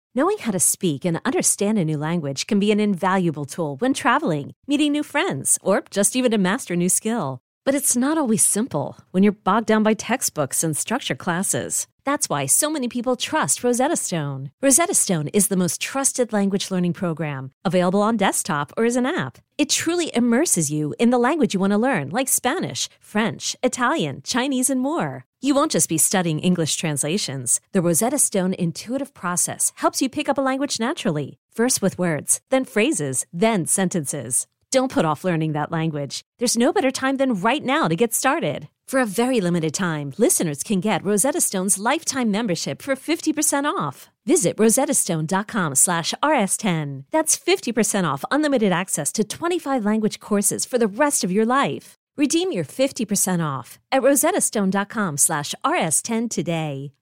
Knowing how to speak and understand a new language can be an invaluable tool when traveling, meeting new friends, or just even to master a new skill. But it's not always simple when you're bogged down by textbooks and structured classes. That's why so many people trust Rosetta Stone. Rosetta Stone is the most trusted language learning program, available on desktop or as an app. It truly immerses you in the language you want to learn, like Spanish, French, Italian, Chinese, and more. You won't just be studying English translations. The Rosetta Stone intuitive process helps you pick up a language naturally, first with words, then phrases, then sentences. Don't put off learning that language. There's no better time than right now to get started. For a very limited time, listeners can get Rosetta Stone's lifetime membership for 50% off. Visit rosettastone.com/rs10. That's 50% off unlimited access to 25 language courses for the rest of your life. Redeem your 50% off at rosettastone.com/rs10 today.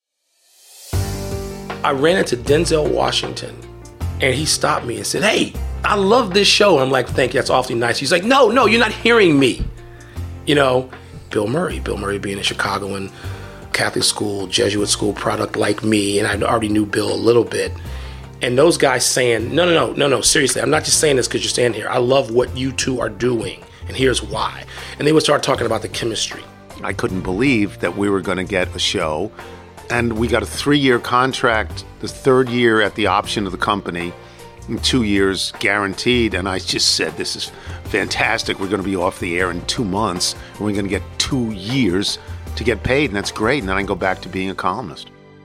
I ran into Denzel Washington, and he stopped me and said, "Hey, I love this show." I'm like, "Thank you, that's awfully nice." He's like, no, you're not hearing me. You know, Bill Murray being a Chicagoan Catholic school, Jesuit school product like me, and I already knew Bill a little bit. And those guys saying, no, seriously, I'm not just saying this because you're standing here. I love what you two are doing, and here's why. And they would start talking about the chemistry. I couldn't believe that we were going to get a show, and we got a 3-year contract, the 3rd year at the option of the company, and 2 years guaranteed. And I just said, this is fantastic. We're going to be off the air in 2 months, and we're going to get 2 years to get paid, and that's great. And then I can go back to being a columnist.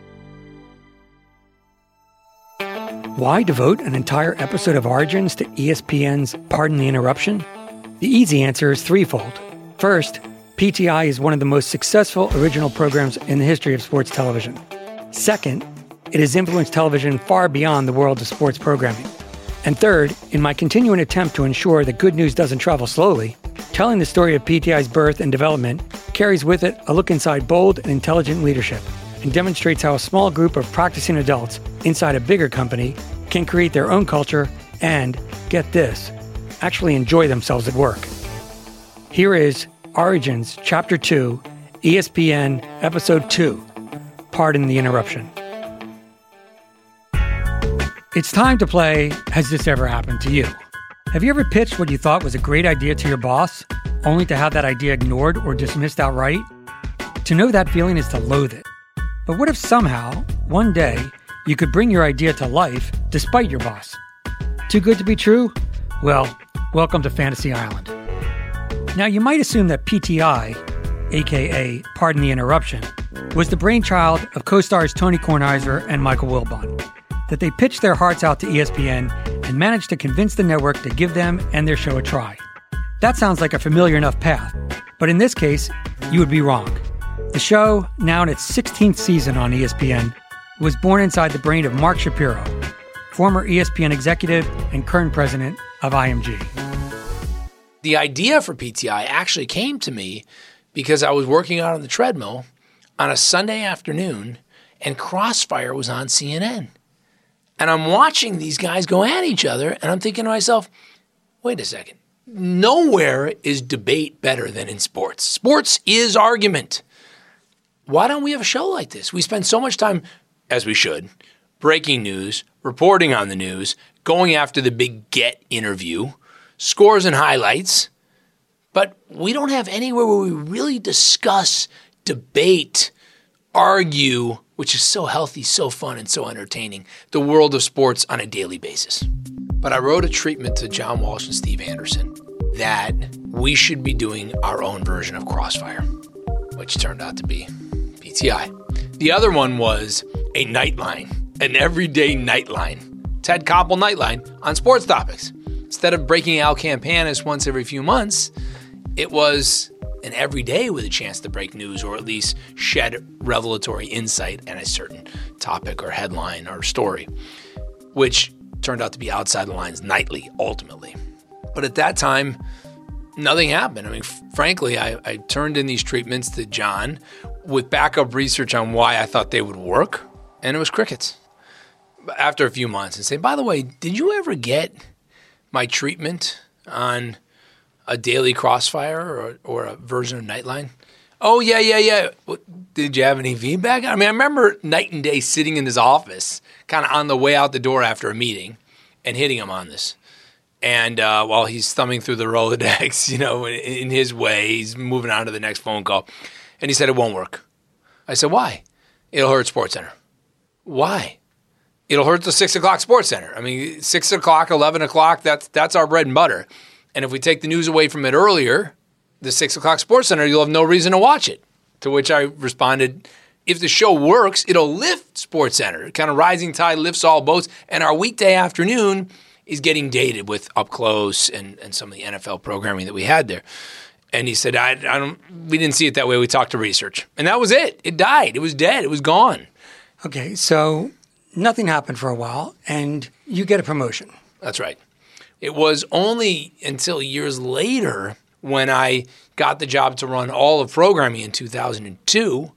Why devote an entire episode of Origins to ESPN's Pardon the Interruption? The easy answer is threefold. First, PTI is one of the most successful original programs in the history of sports television. Second, it has influenced television far beyond the world of sports programming. And third, in my continuing attempt to ensure that good news doesn't travel slowly, telling the story of PTI's birth and development carries with it a look inside bold and intelligent leadership and demonstrates how a small group of practicing adults inside a bigger company can create their own culture and, get this, actually enjoy themselves at work. Here is Origins Chapter 2, ESPN Episode 2, Pardon the Interruption. It's time to play Has This Ever Happened to You? Have you ever pitched what you thought was a great idea to your boss, only to have that idea ignored or dismissed outright? To know that feeling is to loathe it. But what if somehow, one day, you could bring your idea to life despite your boss? Too good to be true? Well, welcome to Fantasy Island. Now, you might assume that PTI, aka Pardon the Interruption, was the brainchild of co-stars Tony Kornheiser and Michael Wilbon, that they pitched their hearts out to ESPN and managed to convince the network to give them and their show a try. That sounds like a familiar enough path, but in this case, you would be wrong. The show, now in its 16th season on ESPN, was born inside the brain of Mark Shapiro, former ESPN executive and current president of IMG. The idea for PTI actually came to me because I was working out on the treadmill on a Sunday afternoon and Crossfire was on CNN. And I'm watching these guys go at each other, and I'm thinking to myself, wait a second. Nowhere is debate better than in sports. Sports is argument. Why don't we have a show like this? We spend so much time, as we should, breaking news, reporting on the news, going after the big get interview, scores and highlights, but we don't have anywhere where we really discuss, debate, argue, which is so healthy, so fun, and so entertaining, the world of sports on a daily basis. But I wrote a treatment to John Walsh and Steve Anderson that we should be doing our own version of Crossfire, which turned out to be PTI. The other one was a nightline, an everyday nightline, Ted Koppel nightline on sports topics. Instead of breaking Al Campanis once every few months, it was an everyday with a chance to break news or at least shed revelatory insight on a certain topic or headline or story, which turned out to be Outside the Lines nightly, ultimately. But at that time, nothing happened. I mean, frankly, I turned in these treatments to John with backup research on why I thought they would work, and it was crickets. After a few months, and say, by the way, did you ever get my treatment on a daily Crossfire or a version of Nightline? Oh, yeah. Did you have any feedback? I mean, I remember night and day sitting in his office, kind of on the way out the door after a meeting, and hitting him on this. And while he's thumbing through the Rolodex, in his way, he's moving on to the next phone call. And he said, it won't work. I said, why? It'll hurt SportsCenter. Why? It'll hurt the 6 o'clock SportsCenter. I mean, 6 o'clock, 11 o'clock, that's our bread and butter. And if we take the news away from it earlier, the 6 o'clock SportsCenter, you'll have no reason to watch it. To which I responded, if the show works, it'll lift SportsCenter. Kind of rising tide lifts all boats. And our weekday afternoon is getting dated with Up Close and some of the NFL programming that we had there. And he said, we didn't see it that way. We talked to research. And that was it. It died. It was dead. It was gone. Okay, so nothing happened for a while, and you get a promotion. That's right. It was only until years later when I got the job to run all of programming in 2002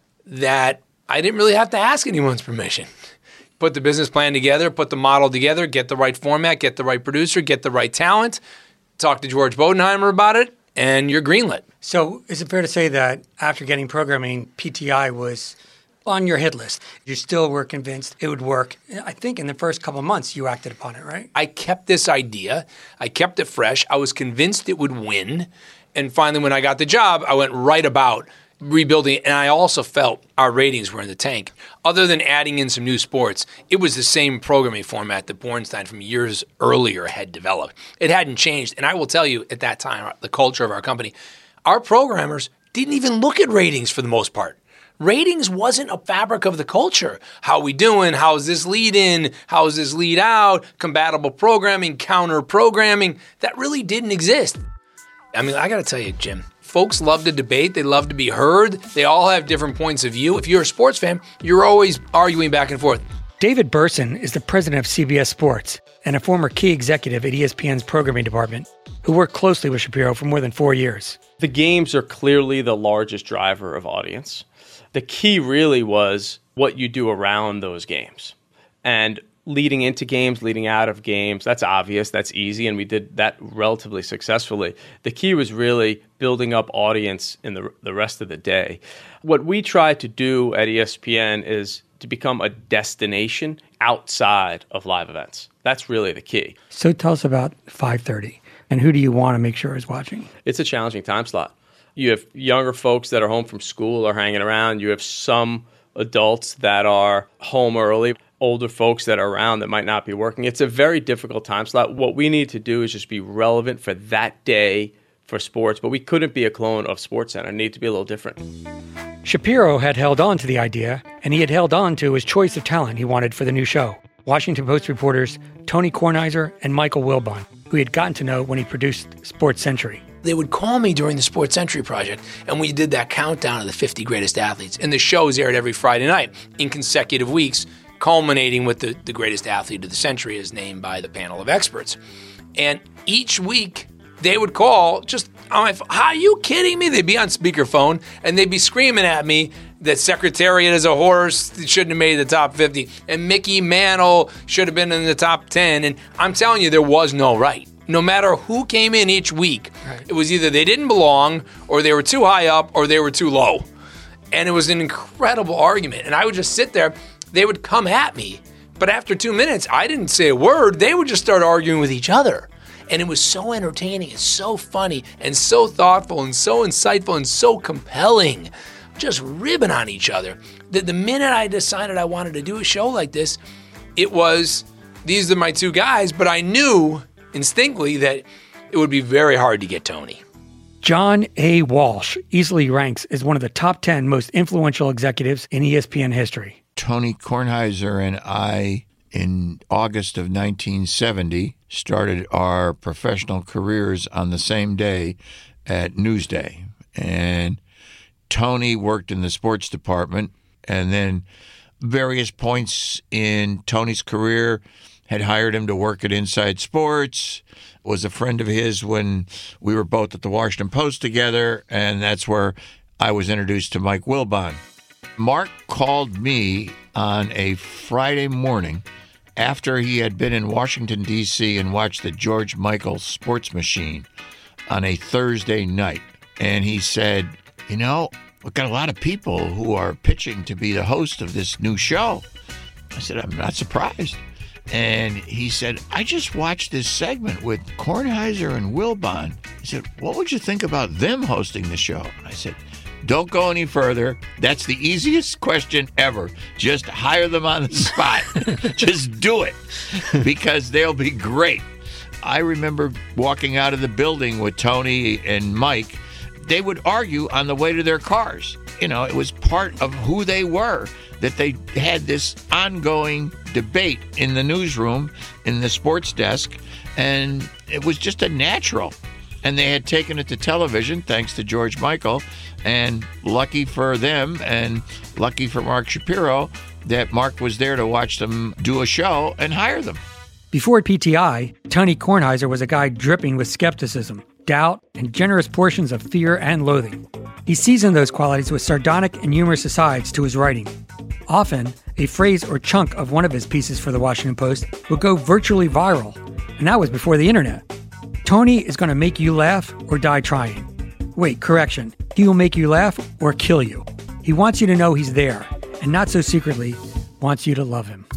that I didn't really have to ask anyone's permission. Put the business plan together, put the model together, get the right format, get the right producer, get the right talent, talk to George Bodenheimer about it, and you're greenlit. So is it fair to say that after getting programming, PTI was on your hit list? You still were convinced it would work. I think in the first couple of months you acted upon it, right? I kept this idea. I kept it fresh. I was convinced it would win. And finally, when I got the job, I went right about rebuilding. And I also felt our ratings were in the tank. Other than adding in some new sports, it was the same programming format that Bornstein from years earlier had developed. It hadn't changed. And I will tell you, at that time, the culture of our company, our programmers didn't even look at ratings for the most part. Ratings wasn't a fabric of the culture. How are we doing? How's this lead in? How's this lead out? Compatible programming, counter programming. That really didn't exist. I mean, I got to tell you, Jim, folks love to debate. They love to be heard. They all have different points of view. If you're a sports fan, you're always arguing back and forth. David Burson is the president of CBS Sports and a former key executive at ESPN's programming department who worked closely with Shapiro for more than 4 years. The games are clearly the largest driver of audience. The key really was what you do around those games. And leading into games, leading out of games, that's obvious, that's easy, and we did that relatively successfully. The key was really building up audience in the rest of the day. What we try to do at ESPN is to become a destination outside of live events. That's really the key. So tell us about 5:30, and who do you want to make sure is watching? It's a challenging time slot. You have younger folks that are home from school or hanging around. You have some adults that are home early, older folks that are around that might not be working. It's a very difficult time slot. What we need to do is just be relevant for that day for sports, but we couldn't be a clone of SportsCenter. It needs to be a little different. Shapiro had held on to the idea, and he had held on to his choice of talent he wanted for the new show. Washington Post reporters Tony Kornheiser and Michael Wilbon, who he had gotten to know when he produced Sports Century. They would call me during the Sports Century project, and we did that countdown of the 50 greatest athletes. And the shows aired every Friday night in consecutive weeks, culminating with the greatest athlete of the century as named by the panel of experts. And each week, they would call just on my phone. Are you kidding me? They'd be on speakerphone, and they'd be screaming at me that Secretariat is a horse, shouldn't have made the top 50, and Mickey Mantle should have been in the top 10. And I'm telling you, there was no right. No matter who came in each week, It was either they didn't belong, or they were too high up, or they were too low. And it was an incredible argument. And I would just sit there. They would come at me. But after 2 minutes, I didn't say a word. They would just start arguing with each other. And it was so entertaining and so funny and so thoughtful and so insightful and so compelling, just ribbing on each other, that the minute I decided I wanted to do a show like this, it was, these are my two guys, but I knew instinctively that it would be very hard to get Tony. John A. Walsh easily ranks as one of the top 10 most influential executives in ESPN history. Tony Kornheiser and I, in August of 1970, started our professional careers on the same day at Newsday. And Tony worked in the sports department, and then various points in Tony's career had hired him to work at Inside Sports, was a friend of his when we were both at the Washington Post together, and that's where I was introduced to Mike Wilbon. Mark called me on a Friday morning after he had been in Washington, D.C. and watched the George Michael Sports Machine on a Thursday night. And he said, we've got a lot of people who are pitching to be the host of this new show. I said, I'm not surprised. And he said, I just watched this segment with Kornheiser and Wilbon. He said, what would you think about them hosting the show? And I said, don't go any further. That's the easiest question ever. Just hire them on the spot. Just do it, because they'll be great. I remember walking out of the building with Tony and Mike. They would argue on the way to their cars. It was part of who they were, that they had this ongoing debate in the newsroom, in the sports desk, and it was just a natural. And they had taken it to television, thanks to George Michael, and lucky for them and lucky for Mark Shapiro that Mark was there to watch them do a show and hire them. Before PTI, Tony Kornheiser was a guy dripping with skepticism, doubt, and generous portions of fear and loathing. He seasoned those qualities with sardonic and humorous asides to his writing. Often, a phrase or chunk of one of his pieces for the Washington Post would go virtually viral, and that was before the internet. Tony is going to make you laugh or die trying. Wait, correction. He will make you laugh or kill you. He wants you to know he's there, and not so secretly, wants you to love him.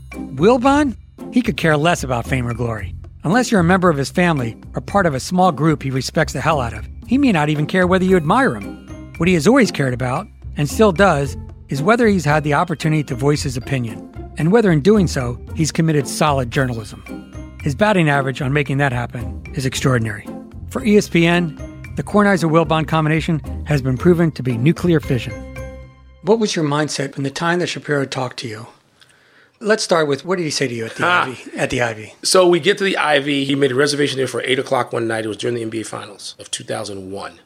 Wilbon? He could care less about fame or glory. Unless you're a member of his family or part of a small group he respects the hell out of, he may not even care whether you admire him. What he has always cared about, and still does, is whether he's had the opportunity to voice his opinion, and whether in doing so, he's committed solid journalism. His batting average on making that happen is extraordinary. For ESPN, the Kornheiser-Wilbon combination has been proven to be nuclear fission. What was your mindset when the time that Shapiro talked to you? Let's start with, what did he say to you at the Ivy? So we get to the Ivy. He made a reservation there for 8 o'clock one night. It was during the NBA Finals of 2001.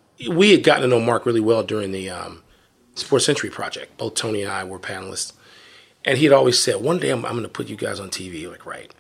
We had gotten to know Mark really well during the Sports Century Project. Both Tony and I were panelists. And he had always said, one day I'm going to put you guys on TV. Like, right.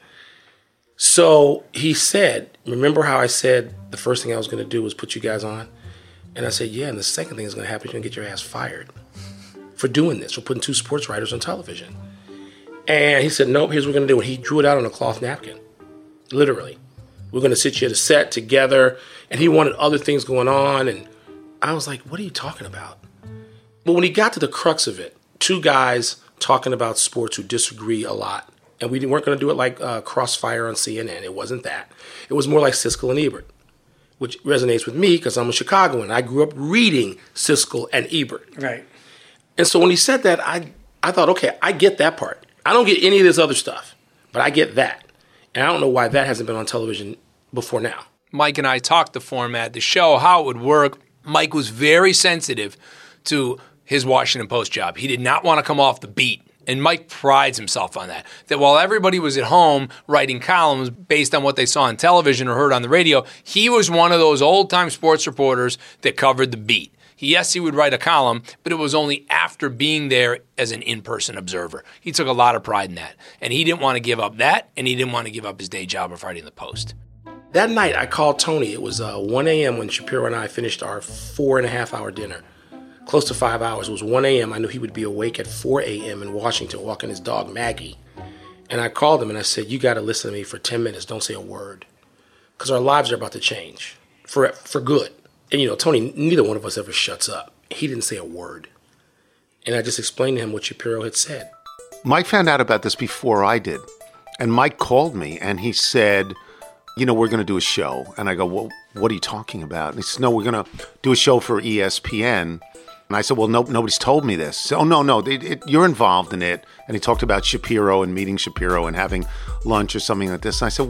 So he said, remember how I said the first thing I was going to do was put you guys on? And I said, yeah, and the second thing that's going to happen is you're going to get your ass fired for doing this, for putting 2 sports writers on television. And he said, nope, here's what we're going to do. And he drew it out on a cloth napkin, literally. We're going to sit you at a set together. And he wanted other things going on. And I was like, what are you talking about? But when he got to the crux of it, 2 guys talking about sports who disagree a lot. And we weren't going to do it like Crossfire on CNN. It wasn't that. It was more like Siskel and Ebert, which resonates with me because I'm a Chicagoan. I grew up reading Siskel and Ebert. Right. And so when he said that, I thought, okay, I get that part. I don't get any of this other stuff, but I get that. And I don't know why that hasn't been on television before now. Mike and I talked the format, the show, how it would work. Mike was very sensitive to his Washington Post job. He did not want to come off the beat. And Mike prides himself on that. That while everybody was at home writing columns based on what they saw on television or heard on the radio, he was one of those old-time sports reporters that covered the beat. Yes, he would write a column, but it was only after being there as an in-person observer. He took a lot of pride in that. And he didn't want to give up that, and he didn't want to give up his day job of writing the Post. That night, I called Tony. It was 1 a.m. when Shapiro and I finished our 4.5-hour dinner. Close to 5 hours. It was 1 a.m. I knew he would be awake at 4 a.m. in Washington walking his dog, Maggie. And I called him and I said, you got to listen to me for 10 minutes. Don't say a word. Because our lives are about to change for good. And, Tony, neither one of us ever shuts up. He didn't say a word. And I just explained to him what Shapiro had said. Mike found out about this before I did. And Mike called me and he said, we're going to do a show. And I go, well, what are you talking about? And he said, no, we're going to do a show for ESPN. And I said, well, nobody's told me this. So, no, you're involved in it. And he talked about Shapiro and meeting Shapiro and having lunch or something like this. And I said,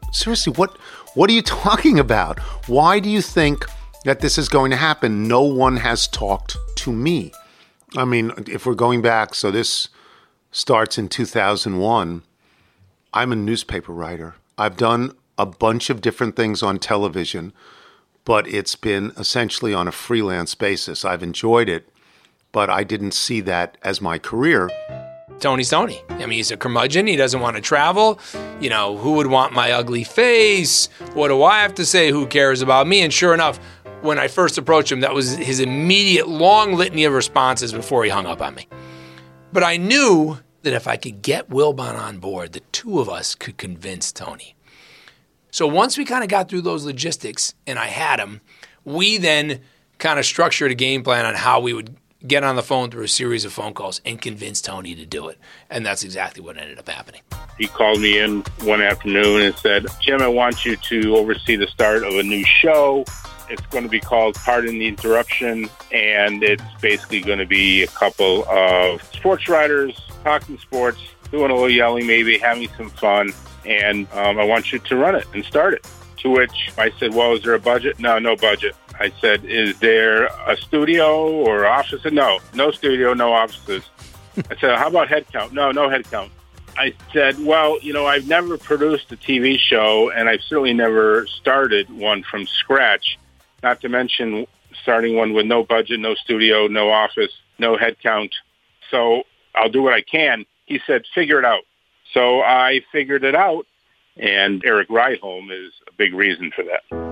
what are you talking about? Why do you think that this is going to happen? No one has talked to me. I mean, if we're going back, so this starts in 2001. I'm a newspaper writer. I've done a bunch of different things on television, but it's been essentially on a freelance basis. I've enjoyed it, but I didn't see that as my career. Tony's Tony. I mean, he's a curmudgeon. He doesn't want to travel. Who would want my ugly face? What do I have to say? Who cares about me? And sure enough, when I first approached him, that was his immediate long litany of responses before he hung up on me. But I knew that if I could get Wilbon on board, the 2 of us could convince Tony. So once we kind of got through those logistics and I had him, we then kind of structured a game plan on how we would get on the phone through a series of phone calls and convince Tony to do it. And that's exactly what ended up happening. He called me in one afternoon and said, Jim, I want you to oversee the start of a new show. It's going to be called Pardon the Interruption, and it's basically going to be a couple of sports writers talking sports, doing a little yelling, maybe having some fun, and I want you to run it and start it. To which I said, well, is there a budget? No budget. I said, is there a studio or office? No studio, no offices. I said, how about head count? No head count. I said, well, I've never produced a TV show, and I've certainly never started one from scratch, not to mention starting one with no budget, no studio, no office, no head count. So I'll do what I can. He said, figure it out. So I figured it out, and Eric Rydholm is a big reason for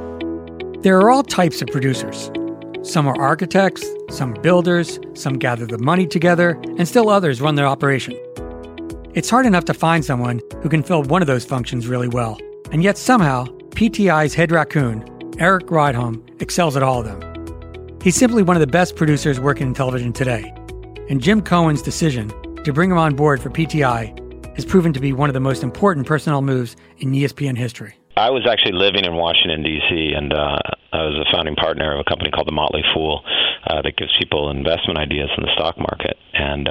that. There are all types of producers. Some are architects, some builders, some gather the money together, and still others run their operation. It's hard enough to find someone who can fill one of those functions really well. And yet somehow, PTI's head raccoon, Eric Rydholm, excels at all of them. He's simply one of the best producers working in television today. And Jim Cohen's decision to bring him on board for PTI has proven to be one of the most important personnel moves in ESPN history. I was actually living in Washington, D.C., and I was a founding partner of a company called The Motley Fool that gives people investment ideas in the stock market. And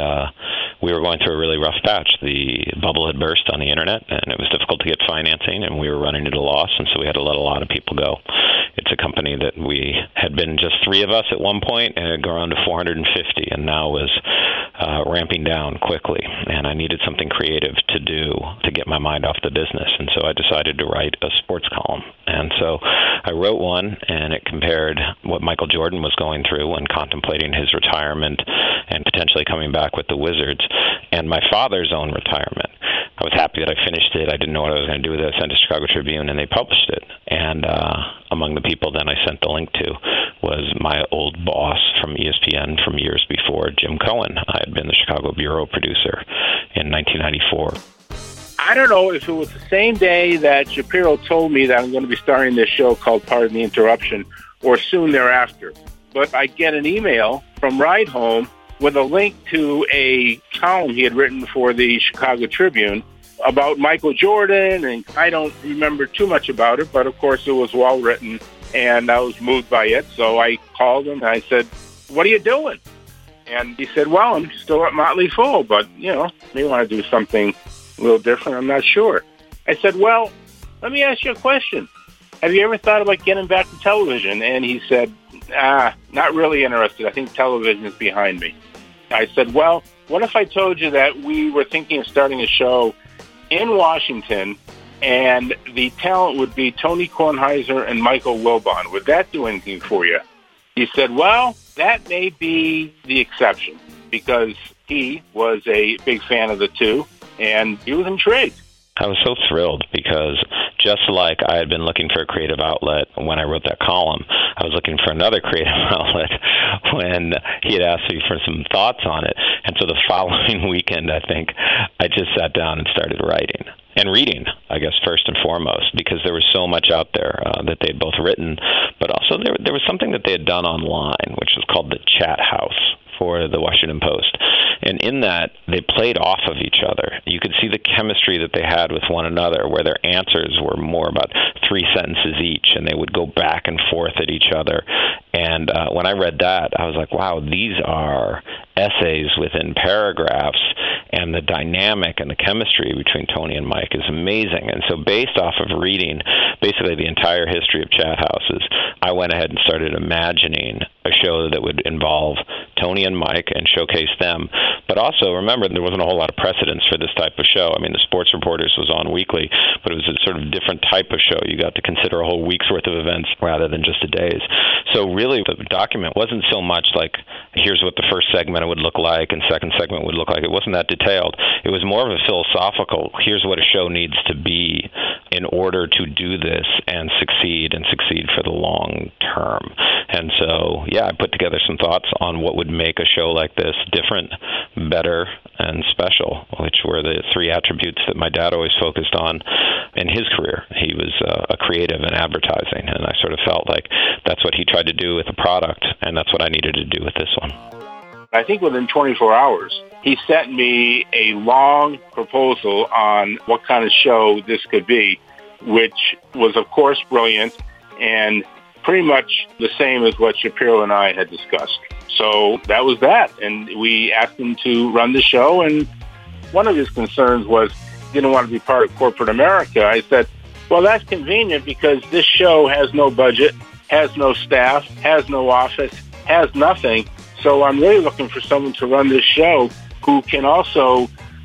we were going through a really rough patch. The bubble had burst on the internet, and it was difficult to get financing, and we were running at a loss, and so we had to let a lot of people go. It's a company that we had been just 3 of us at one point, and it had grown to 450, and now was ramping down quickly. And I needed something creative to do to get my mind off the business, and so I decided to write a sports column. And so I wrote one, and it compared what Michael Jordan was going through when contemplating his retirement and potentially coming back with the Wizards, and my father's own retirement. I was happy that I finished it. I didn't know what I was going to do with it. I sent it to Chicago Tribune, and they published it. And among the people then I sent the link to was my old boss from ESPN from years before, Jim Cohen. I had been the Chicago bureau producer in 1994. I don't know if it was the same day that Shapiro told me that I'm going to be starring this show called Pardon the Interruption, or soon thereafter. But I get an email from Rydholm with a link to a column he had written for the Chicago Tribune about Michael Jordan, and I don't remember too much about it, but of course it was well written, and I was moved by it. So I called him, and I said, what are you doing? And he said, well, I'm still at Motley Fool, but, may want to do something a little different. I'm not sure. I said, well, let me ask you a question. Have you ever thought about getting back to television? And he said, not really interested. I think television is behind me. I said, well, what if I told you that we were thinking of starting a show in Washington, and the talent would be Tony Kornheiser and Michael Wilbon? Would that do anything for you? He said, well, that may be the exception, because he was a big fan of the two, and he was intrigued. I was so thrilled because just like I had been looking for a creative outlet when I wrote that column, I was looking for another creative outlet when he had asked me for some thoughts on it. And so the following weekend, I think, I just sat down and started writing. And reading, I guess, first and foremost, because there was so much out there that they'd both written, but also there was something that they had done online, which was called the Chat House for the Washington Post. And in that, they played off of each other. You could see the chemistry that they had with one another, where their answers were more about 3 sentences each, and they would go back and forth at each other. And when I read that, I was like, wow, these are essays within paragraphs, and the dynamic and the chemistry between Tony and Mike is amazing. And so based off of reading basically the entire history of chat houses, I went ahead and started imagining a show that would involve Tony and Mike and showcase them. But also, remember, there wasn't a whole lot of precedence for this type of show. I mean, the Sports Reporters was on weekly, but it was a sort of different type of show. You got to consider a whole week's worth of events rather than just a day's. So really, the document wasn't so much like, here's what the first segment would look like and second segment would look like. It wasn't that detailed. It was more of a philosophical, here's what a show needs to be in order to do this and succeed for the long term. And so, yeah, I put together some thoughts on what would make a show like this different, better, and special, which were the three attributes that my dad always focused on in his career. He was a creative in advertising, and I sort of felt like that's what he tried to do with the product, and that's what I needed to do with this one. I think within 24 hours, he sent me a long proposal on what kind of show this could be, which was, of course, brilliant and pretty much the same as what Shapiro and I had discussed. So that was that. And we asked him to run the show, and one of his concerns was he didn't want to be part of corporate America. I said, well, that's convenient because this show has no budget, has no staff, has no office, has nothing. So I'm really looking for someone to run this show who can also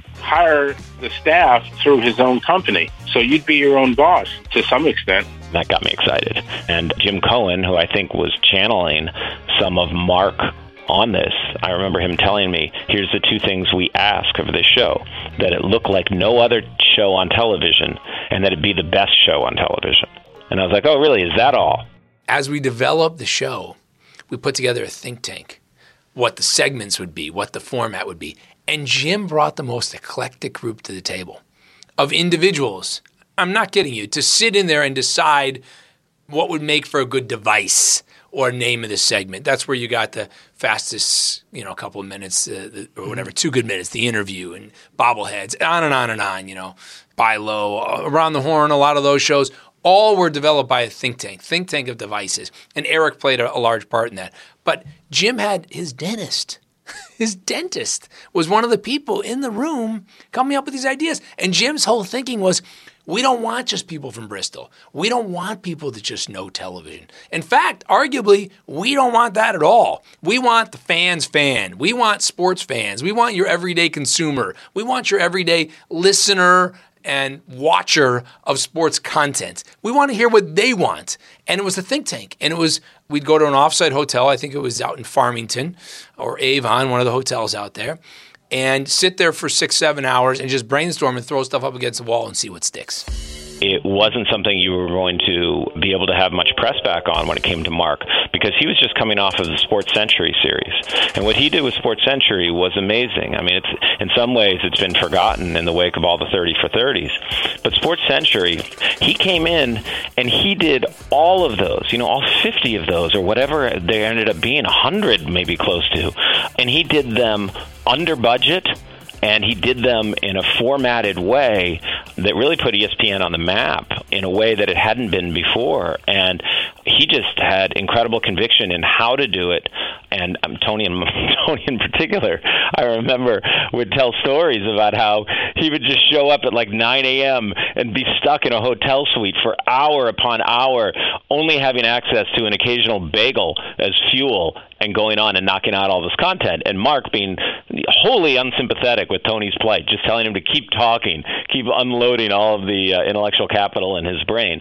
hire the staff through his own company. So you'd be your own boss to some extent. That got me excited. And Jim Cohen, who I think was channeling some of Mark on this, I remember him telling me, here's the two things we ask of this show: that it look like no other show on television, and that it be the best show on television. And I was like, oh, really? Is that all? As we developed the show, we put together a think tank, what the segments would be, what the format would be. And Jim brought the most eclectic group to the table of individuals. I'm not kidding you, to sit in there and decide what would make for a good device or name of the segment. That's where you got the fastest, couple of minutes or whatever, 2 good minutes, the interview and bobbleheads, on and on and on, Buy Low, Around the Horn, a lot of those shows. All were developed by a think tank of devices. And Eric played a large part in that. But Jim had his dentist. His dentist was one of the people in the room coming up with these ideas. And Jim's whole thinking was, we don't want just people from Bristol. We don't want people that just know television. In fact, arguably, we don't want that at all. We want the fans' fan. We want sports fans. We want your everyday consumer. We want your everyday listener and watcher of sports content. We want to hear what they want. And it was a think tank. And we'd go to an offsite hotel. I think it was out in Farmington or Avon, one of the hotels out there, and sit there for 6-7 hours and just brainstorm and throw stuff up against the wall and see what sticks. It wasn't something you were going to be able to have much press back on when it came to Mark, because he was just coming off of the Sports Century series. And what he did with Sports Century was amazing. I mean, in some ways it's been forgotten in the wake of all the 30 for 30s. But Sports Century, he came in and he did all of those, all 50 of those or whatever they ended up being, 100 maybe close to. And he did them under budget, and he did them in a formatted way that really put ESPN on the map in a way that it hadn't been before. And he just had incredible conviction in how to do it. And Tony in particular, I remember, would tell stories about how he would just show up at like 9 a.m. and be stuck in a hotel suite for hour upon hour, only having access to an occasional bagel as fuel and going on and knocking out all this content. And Mark being wholly unsympathetic with Tony's plight, just telling him to keep talking, keep unloading all of the intellectual capital in his brain.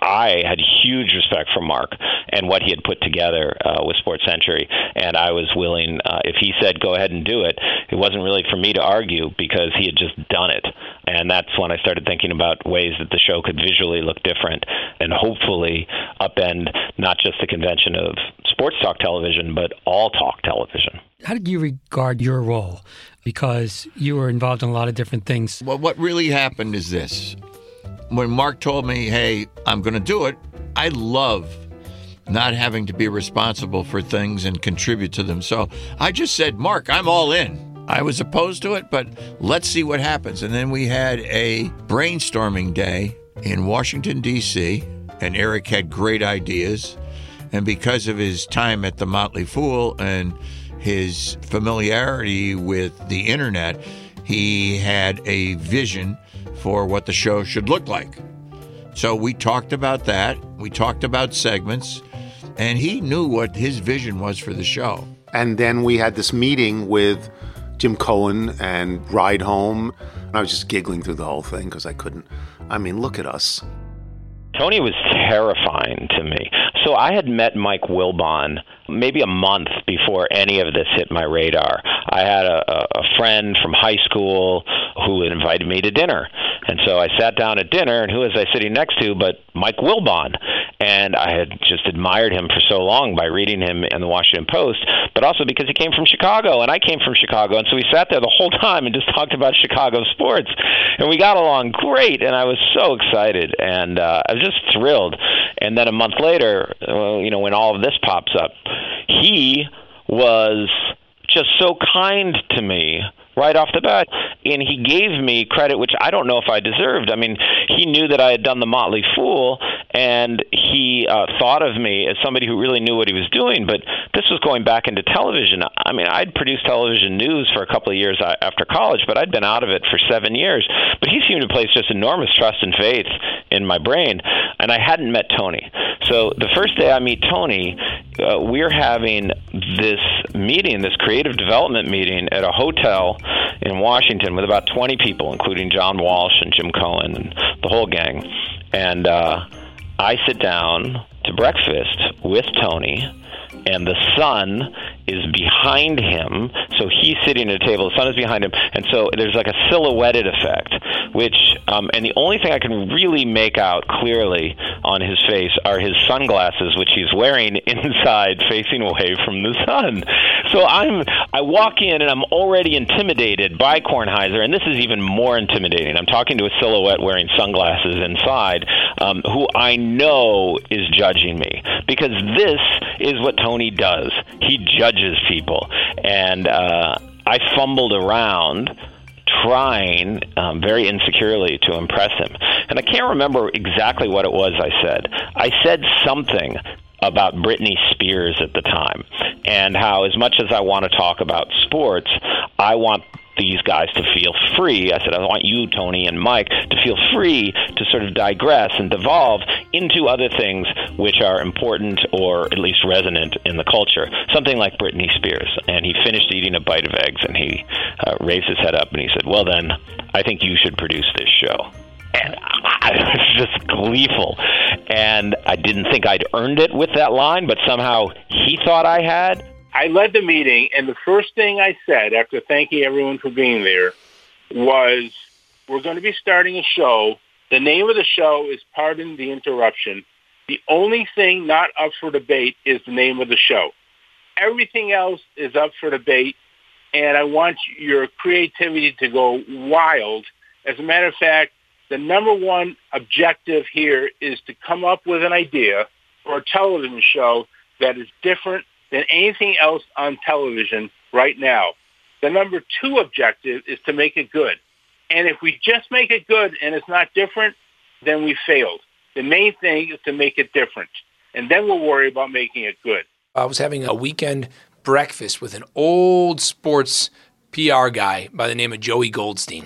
I had huge respect for Mark and what he had put together with Sports Century. And I was willing, if he said go ahead and do it, it wasn't really for me to argue because he had just done it. And that's when I started thinking about ways that the show could visually look different and hopefully upend not just the convention of sports talk television, but all talk television. How did you regard your role? Because you were involved in a lot of different things. Well, what really happened is this. When Mark told me, hey, I'm going to do it, I love not having to be responsible for things and contribute to them. So I just said, Mark, I'm all in. I was opposed to it, but let's see what happens. And then we had a brainstorming day in Washington, D.C., and Eric had great ideas. And because of his time at the Motley Fool and his familiarity with the internet, he had a vision for what the show should look like. So we talked about that. We talked about segments, and he knew what his vision was for the show. And then we had this meeting with Jim Cohen and Ride Home. And I was just giggling through the whole thing because I couldn't. I mean, look at us. Tony was terrifying to me. So I had met Mike Wilbon maybe a month before any of this hit my radar. I had a friend from high school who had invited me to dinner. And so I sat down at dinner, and who was I sitting next to but Mike Wilbon? And I had just admired him for so long by reading him in the Washington Post, but also because he came from Chicago, and I came from Chicago. And so we sat there the whole time and just talked about Chicago sports. And we got along great, and I was so excited. And I was just thrilled. And then a month later, when all of this pops up, he was just so kind to me right off the bat. And he gave me credit, which I don't know if I deserved. I mean, he knew that I had done The Motley Fool, and he thought of me as somebody who really knew what he was doing. But this was going back into television. I mean, I'd produced television news for a couple of years after college, but I'd been out of it for 7 years. But he seemed to place just enormous trust and faith in my brain, and I hadn't met Tony. So the first day I meet Tony, we're having this meeting, this creative development meeting at a hotel in Washington with about 20 people, including John Walsh and Jim Cohen and the whole gang. And I sit down to breakfast with Tony, and the sun is behind him. So he's sitting at a table, the sun is behind him, and so there's like a silhouetted effect, which, and the only thing I can really make out clearly on his face are his sunglasses, which he's wearing inside, facing away from the sun. So I walk in, and I'm already intimidated by Kornheiser, and this is even more intimidating. I'm talking to a silhouette wearing sunglasses inside, who I know is judging me, because this is what Tony does. He judges people. And I fumbled around trying very insecurely to impress him. And I can't remember exactly what it was I said. I said something about Britney Spears at the time, and how as much as I want to talk about sports, I want these guys to feel free. I said, I want you, Tony, and Mike to feel free to sort of digress and devolve into other things which are important or at least resonant in the culture. Something like Britney Spears. And he finished eating a bite of eggs, and he raised his head up, and he said, well then, I think you should produce this show. And I was just gleeful. And I didn't think I'd earned it with that line, but somehow he thought I had. I led the meeting, and the first thing I said after thanking everyone for being there was, we're going to be starting a show. The name of the show is Pardon the Interruption. The only thing not up for debate is the name of the show. Everything else is up for debate, and I want your creativity to go wild. As a matter of fact, the number one objective here is to come up with an idea for a television show that is different than anything else on television right now. The number two objective is to make it good. And if we just make it good and it's not different, then we failed. The main thing is to make it different. And then we'll worry about making it good. I was having a weekend breakfast with an old sports PR guy by the name of Joey Goldstein.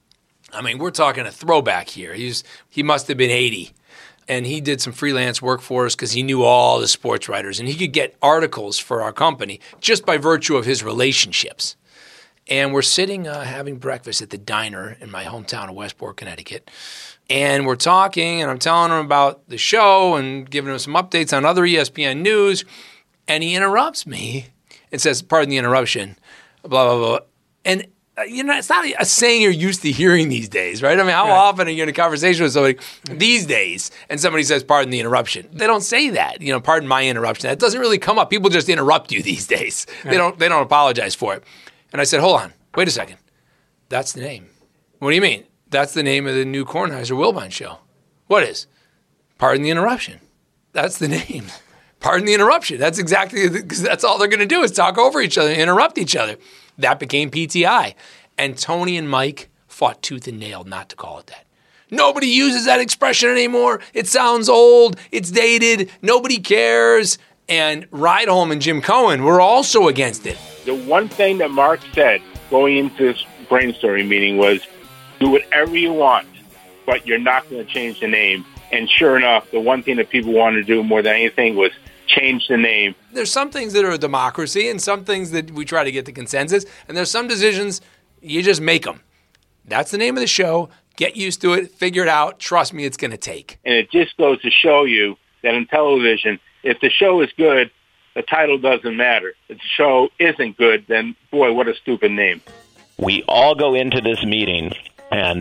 I mean, we're talking a throwback here. He must have been 80. And he did some freelance work for us because he knew all the sports writers. And he could get articles for our company just by virtue of his relationships. And we're sitting having breakfast at the diner in my hometown of Westport, Connecticut. And we're talking, and I'm telling him about the show and giving him some updates on other ESPN news. And he interrupts me and says, pardon the interruption, blah, blah, blah. And it's not a saying you're used to hearing these days, right? I mean, how often are you in a conversation with somebody these days and somebody says, pardon the interruption? They don't say that, pardon my interruption. That doesn't really come up. People just interrupt you these days. Right. They don't apologize for it. And I said, hold on, wait a second. That's the name. What do you mean? That's the name of the new Kornheiser-Wilbon show. What is? Pardon the interruption. That's the name. Pardon the interruption. That's exactly, because that's all they're going to do is talk over each other, interrupt each other. That became PTI. And Tony and Mike fought tooth and nail not to call it that. Nobody uses that expression anymore. It sounds old. It's dated. Nobody cares. And Rydholm and Jim Cohen were also against it. The one thing that Mark said going into this brainstorming meeting was, do whatever you want, but you're not going to change the name. And sure enough, the one thing that people wanted to do more than anything was change the name. There's some things that are a democracy and some things that we try to get the consensus. And there's some decisions, you just make them. That's the name of the show. Get used to it. Figure it out. Trust me, it's going to take. And it just goes to show you that in television, if the show is good, the title doesn't matter. If the show isn't good, then, boy, what a stupid name. We all go into this meeting, and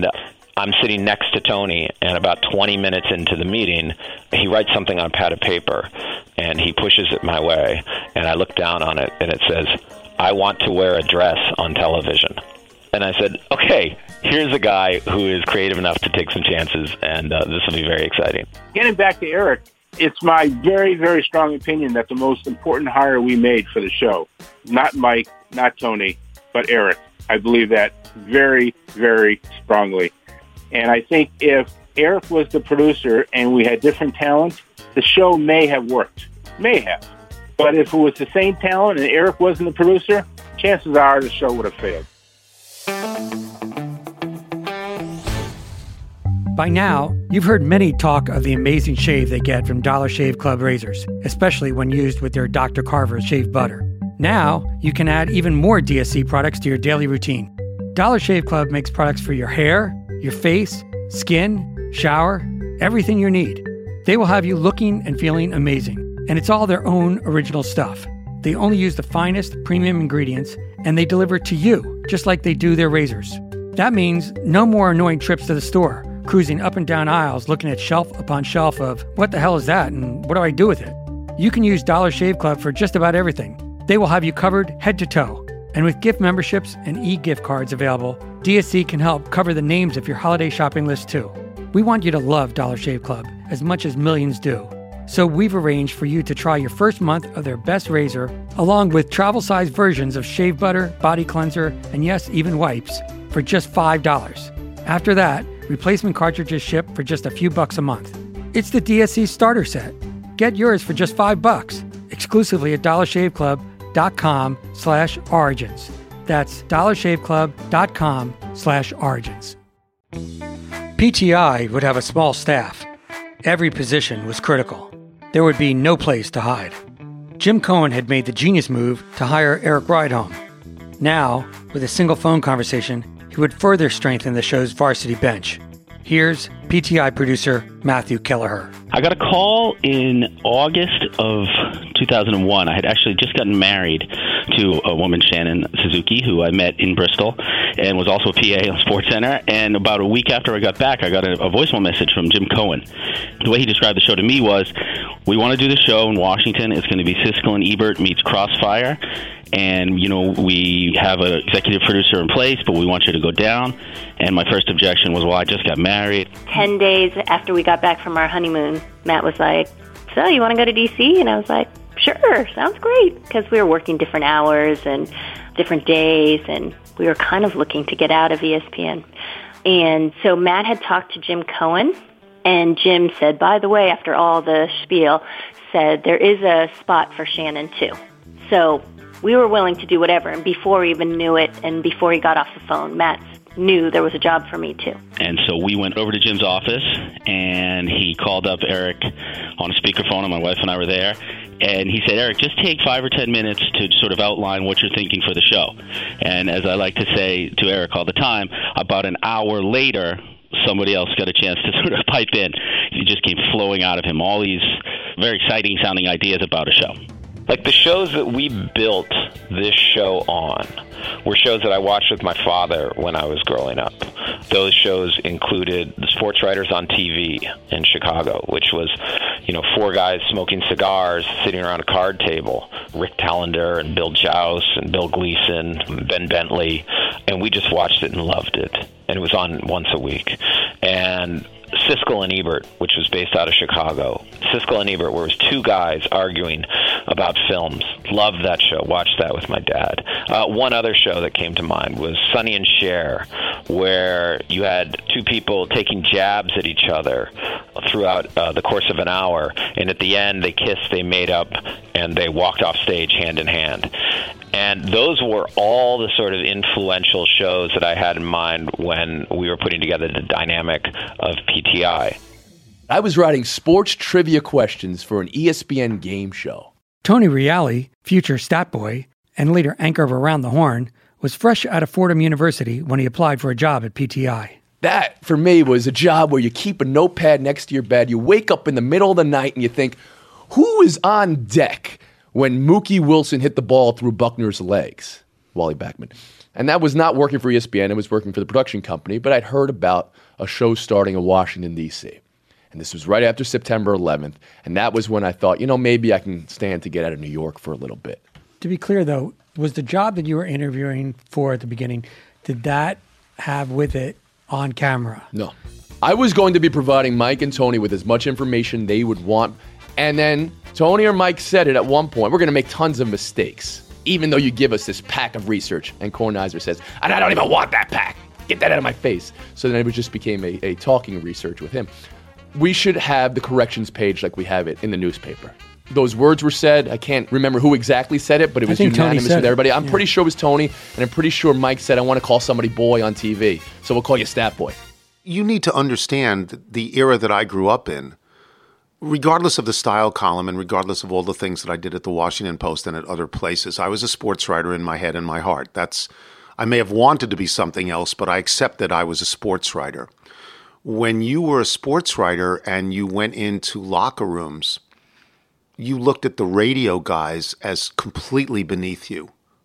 I'm sitting next to Tony, and about 20 minutes into the meeting, he writes something on a pad of paper, and he pushes it my way, and I look down on it, and it says, "I want to wear a dress on television." And I said, okay, here's a guy who is creative enough to take some chances, and this will be very exciting. Getting back to Eric, it's my very, very strong opinion that the most important hire we made for the show, not Mike, not Tony, but Eric. I believe that very, very strongly. And I think if Eric was the producer and we had different talent, the show may have worked. May have. But if it was the same talent and Eric wasn't the producer, chances are the show would have failed. By now, you've heard many talk of the amazing shave they get from Dollar Shave Club razors, especially when used with their Dr. Carver's shave butter. Now, you can add even more DSC products to your daily routine. Dollar Shave Club makes products for your hair, your face, skin, shower, everything you need. They will have you looking and feeling amazing, and it's all their own original stuff. They only use the finest premium ingredients, and they deliver it to you, just like they do their razors. That means no more annoying trips to the store, cruising up and down aisles looking at shelf upon shelf of, what the hell is that and what do I do with it? You can use Dollar Shave Club for just about everything. They will have you covered head to toe. And with gift memberships and e-gift cards available, DSC can help cover the names of your holiday shopping list too. We want you to love Dollar Shave Club as much as millions do. So we've arranged for you to try your first month of their best razor, along with travel-sized versions of shave butter, body cleanser, and yes, even wipes, for just $5. After that, replacement cartridges ship for just a few bucks a month. It's the DSC starter set. Get yours for just $5, exclusively at dollarshaveclub.com/origins. That's dollarshaveclub.com/origins. PTI would have a small staff. Every position was critical. There would be no place to hide. Jim Cohen had made the genius move to hire Eric Rydholm. Now, with a single phone conversation, he would further strengthen the show's varsity bench. Here's PTI producer Matthew Kelleher. I got a call in August of 2001. I had actually just gotten married to a woman, Shannon Suzuki, who I met in Bristol and was also a PA on SportsCenter. And about a week after I got back, I got a voicemail message from Jim Cohen. The way he described the show to me was, we want to do the show in Washington. It's going to be Siskel and Ebert meets Crossfire. And, you know, we have an executive producer in place, but we want you to go down. And my first objection was, well, I just got married. 10 days after we got back from our honeymoon, Matt was like, so you want to go to D.C.? And I was like, sure, sounds great. Because we were working different hours and different days, and we were kind of looking to get out of ESPN. And so Matt had talked to Jim Cohen, and Jim said, by the way, after all the spiel, said there is a spot for Shannon, too. So we were willing to do whatever, and before we even knew it, and before he got off the phone, Matt knew there was a job for me, too. And so we went over to Jim's office, and he called up Eric on a speakerphone, and my wife and I were there, and he said, Eric, just take 5 or 10 minutes to sort of outline what you're thinking for the show. And as I like to say to Eric all the time, about an hour later, somebody else got a chance to sort of pipe in. It just came flowing out of him, all these very exciting-sounding ideas about a show. Like the shows that we built this show on were shows that I watched with my father when I was growing up. Those shows included the Sports Writers on TV in Chicago, which was, you know, 4 guys smoking cigars, sitting around a card table. Rick Tallender and Bill Joust and Bill Gleason, Ben Bentley, and we just watched it and loved it. And it was on once a week. And Siskel and Ebert, which was based out of Chicago. Siskel and Ebert, where it was 2 guys arguing about films. Loved that show. Watched that with my dad. One other show that came to mind was Sonny and Cher, where you had 2 people taking jabs at each other throughout the course of an hour, and at the end they kissed, they made up, and they walked off stage hand in hand. And those were all the sort of influential shows that I had in mind when we were putting together the dynamic of PTI. I was writing sports trivia questions for an ESPN game show. Tony Reale, future stat boy, and later anchor of Around the Horn, was fresh out of Fordham University when he applied for a job at PTI. That, for me, was a job where you keep a notepad next to your bed, you wake up in the middle of the night and you think, who is on deck when Mookie Wilson hit the ball through Buckner's legs? Wally Backman. And that was not working for ESPN. It was working for the production company. But I'd heard about a show starting in Washington, D.C. And this was right after September 11th. And that was when I thought, maybe I can stand to get out of New York for a little bit. To be clear, though, was the job that you were interviewing for at the beginning, did that have with it on camera? No. I was going to be providing Mike and Tony with as much information they would want. And then Tony or Mike said it at one point, we're going to make tons of mistakes, even though you give us this pack of research. And Kornheiser says, and I don't even want that pack. Get that out of my face. So then it just became a talking research with him. We should have the corrections page like we have it in the newspaper. Those words were said. I can't remember who exactly said it, but it was unanimous with everybody. I'm pretty sure it was Tony, and I'm pretty sure Mike said, I want to call somebody boy on TV, so we'll call you Stat Boy. You need to understand the era that I grew up in. Regardless of the style column and regardless of all the things that I did at the Washington Post and at other places, I was a sports writer in my head and my heart. I may have wanted to be something else, but I accepted I was a sports writer. When you were a sports writer and you went into locker rooms, you looked at the radio guys as completely beneath you,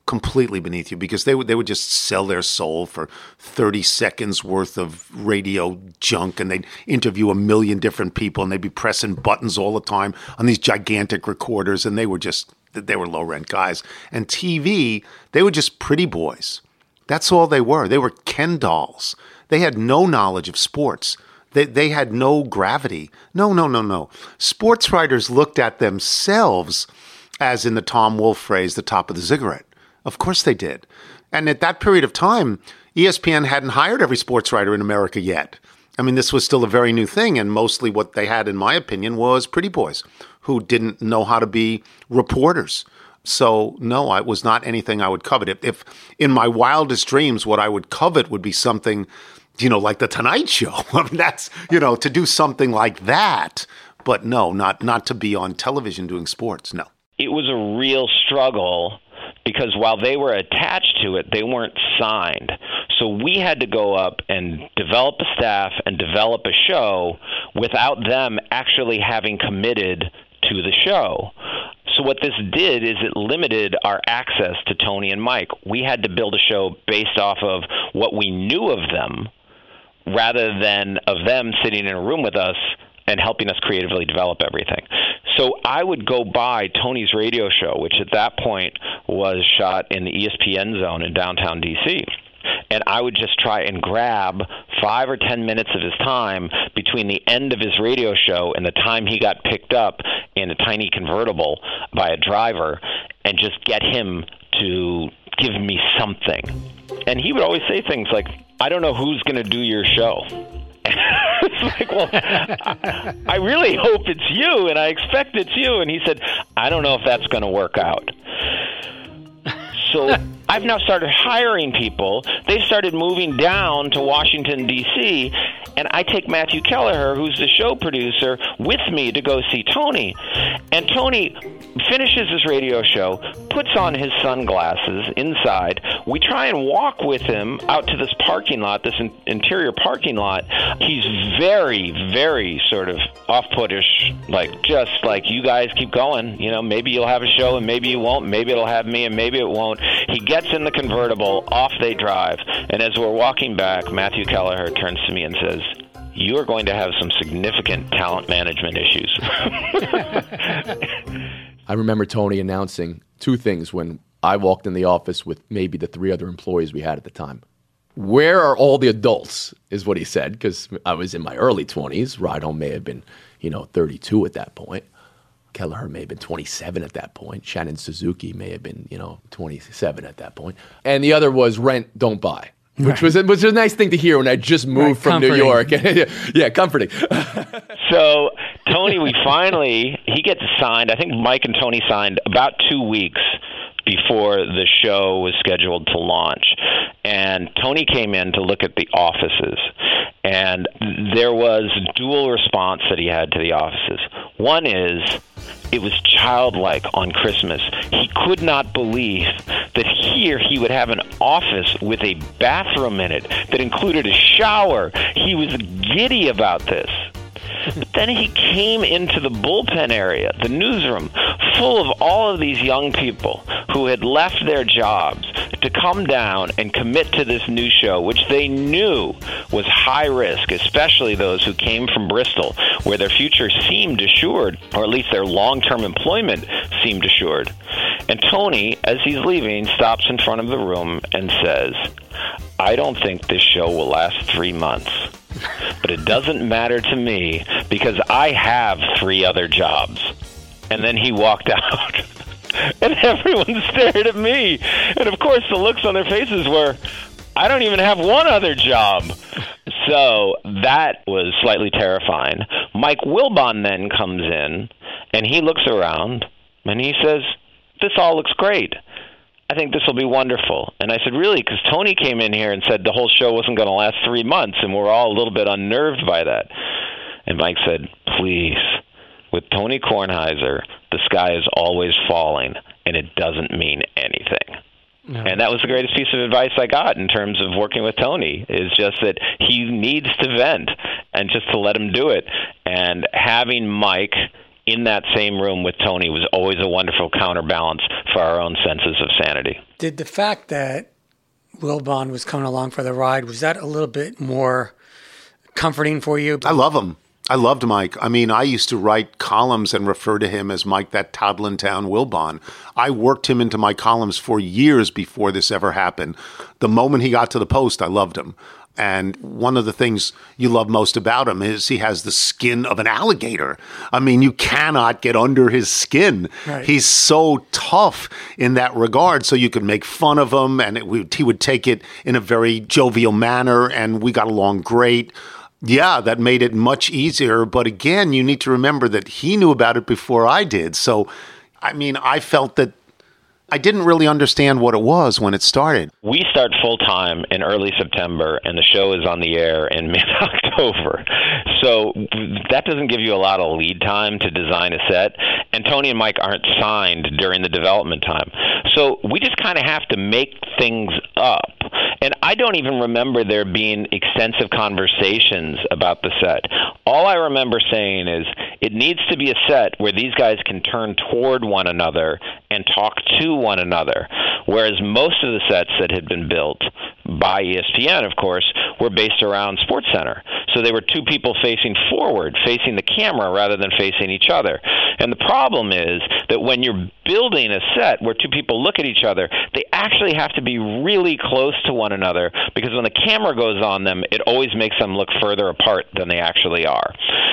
because they would just sell their soul for 30 seconds worth of radio junk, and they'd interview a million different people, and they'd be pressing buttons all the time on these gigantic recorders, and they were low-rent guys. And TV, they were just pretty boys. That's all they were. They were Ken dolls. They had no knowledge of sports. They had no gravity. No. Sports writers looked at themselves as, in the Tom Wolfe phrase, the top of the cigarette. Of course they did. And at that period of time, ESPN hadn't hired every sports writer in America yet. I mean, this was still a very new thing, and mostly what they had, in my opinion, was pretty boys who didn't know how to be reporters. So, no, it was not anything I would covet. If in my wildest dreams, what I would covet would be something, like The Tonight Show. I mean, that's, to do something like that. But no, not to be on television doing sports, no. It was a real struggle because while they were attached to it, they weren't signed. So we had to go up and develop a staff and develop a show without them actually having committed to the show. So what this did is it limited our access to Tony and Mike. We had to build a show based off of what we knew of them rather than of them sitting in a room with us and helping us creatively develop everything. So I would go by Tony's radio show, which at that point was shot in the ESPN zone in downtown D.C., and I would just try and grab 5 or 10 minutes of his time between the end of his radio show and the time he got picked up in a tiny convertible by a driver and just get him to give me something. And he would always say things like, I don't know who's going to do your show. It's like, well, I really hope it's you, and I expect it's you. And he said, I don't know if that's going to work out. So I've now started hiring people. They've started moving down to Washington, D.C., and I take Matthew Kelleher, who's the show producer, with me to go see Tony. And Tony finishes his radio show, puts on his sunglasses inside. We try and walk with him out to this parking lot, this interior parking lot. He's very, very sort of off-puttish, just like, you guys keep going. Maybe you'll have a show and maybe you won't. Maybe it'll have me and maybe it won't. He gets in the convertible, off they drive. And as we're walking back, Matthew Kelleher turns to me and says, you are going to have some significant talent management issues. I remember Tony announcing two things when I walked in the office with maybe the 3 other employees we had at the time. Where are all the adults, is what he said, because I was in my early 20s. Rydholm may have been, 32 at that point. Kelleher may have been 27 at that point. Shannon Suzuki may have been, 27 at that point. And the other was rent, don't buy. Which was a nice thing to hear when I just moved from New York. Yeah, comforting. So Tony, he gets signed. I think Mike and Tony signed about 2 weeks before the show was scheduled to launch. And Tony came in to look at the offices. And there was dual response that he had to the offices. One is, it was childlike on Christmas. He could not believe that here he would have an office with a bathroom in it that included a shower. He was giddy about this. But then he came into the bullpen area, the newsroom, full of all of these young people who had left their jobs to come down and commit to this new show, which they knew was high risk, especially those who came from Bristol, where their future seemed assured, or at least their long-term employment seemed assured. And Tony, as he's leaving, stops in front of the room and says, I don't think this show will last 3 months. But it doesn't matter to me because I have 3 other jobs. And then he walked out. And everyone stared at me. And of course, the looks on their faces were, I don't even have 1 other job. So that was slightly terrifying. Mike Wilbon then comes in, and he looks around, and he says, this all looks great. I think this will be wonderful. And I said, really? Because Tony came in here and said the whole show wasn't going to last 3 months, and we're all a little bit unnerved by that. And Mike said, please, with Tony Kornheiser, the sky is always falling, and it doesn't mean anything. No. And that was the greatest piece of advice I got in terms of working with Tony, is just that he needs to vent and just to let him do it. And having Mike in that same room with Tony was always a wonderful counterbalance for our own senses of sanity. Did the fact that Wilbon was coming along for the ride, was that a little bit more comforting for you? I love him. I loved Mike. I mean, I used to write columns and refer to him as Mike, that Toddlintown Wilbon. I worked him into my columns for years before this ever happened. The moment he got to the Post, I loved him. And one of the things you love most about him is he has the skin of an alligator. I mean, you cannot get under his skin. Right. He's so tough in that regard. So you could make fun of him, and he would take it in a very jovial manner, and we got along great. Yeah, that made it much easier. But again, you need to remember that he knew about it before I did. So, I mean, I felt that I didn't really understand what it was when it started. We start full-time in early September, and the show is on the air in mid-October. So that doesn't give you a lot of lead time to design a set. And Tony and Mike aren't signed during the development time. So we just kind of have to make things up. And I don't even remember there being extensive conversations about the set. All I remember saying is it needs to be a set where these guys can turn toward one another and talk to one another, whereas most of the sets that had been built by ESPN, of course, were based around SportsCenter. So they were 2 people facing forward, facing the camera rather than facing each other. And the problem is that when you're building a set where 2 people look at each other, they actually have to be really close to one another, because when the camera goes on them, it always makes them look further apart than they actually are.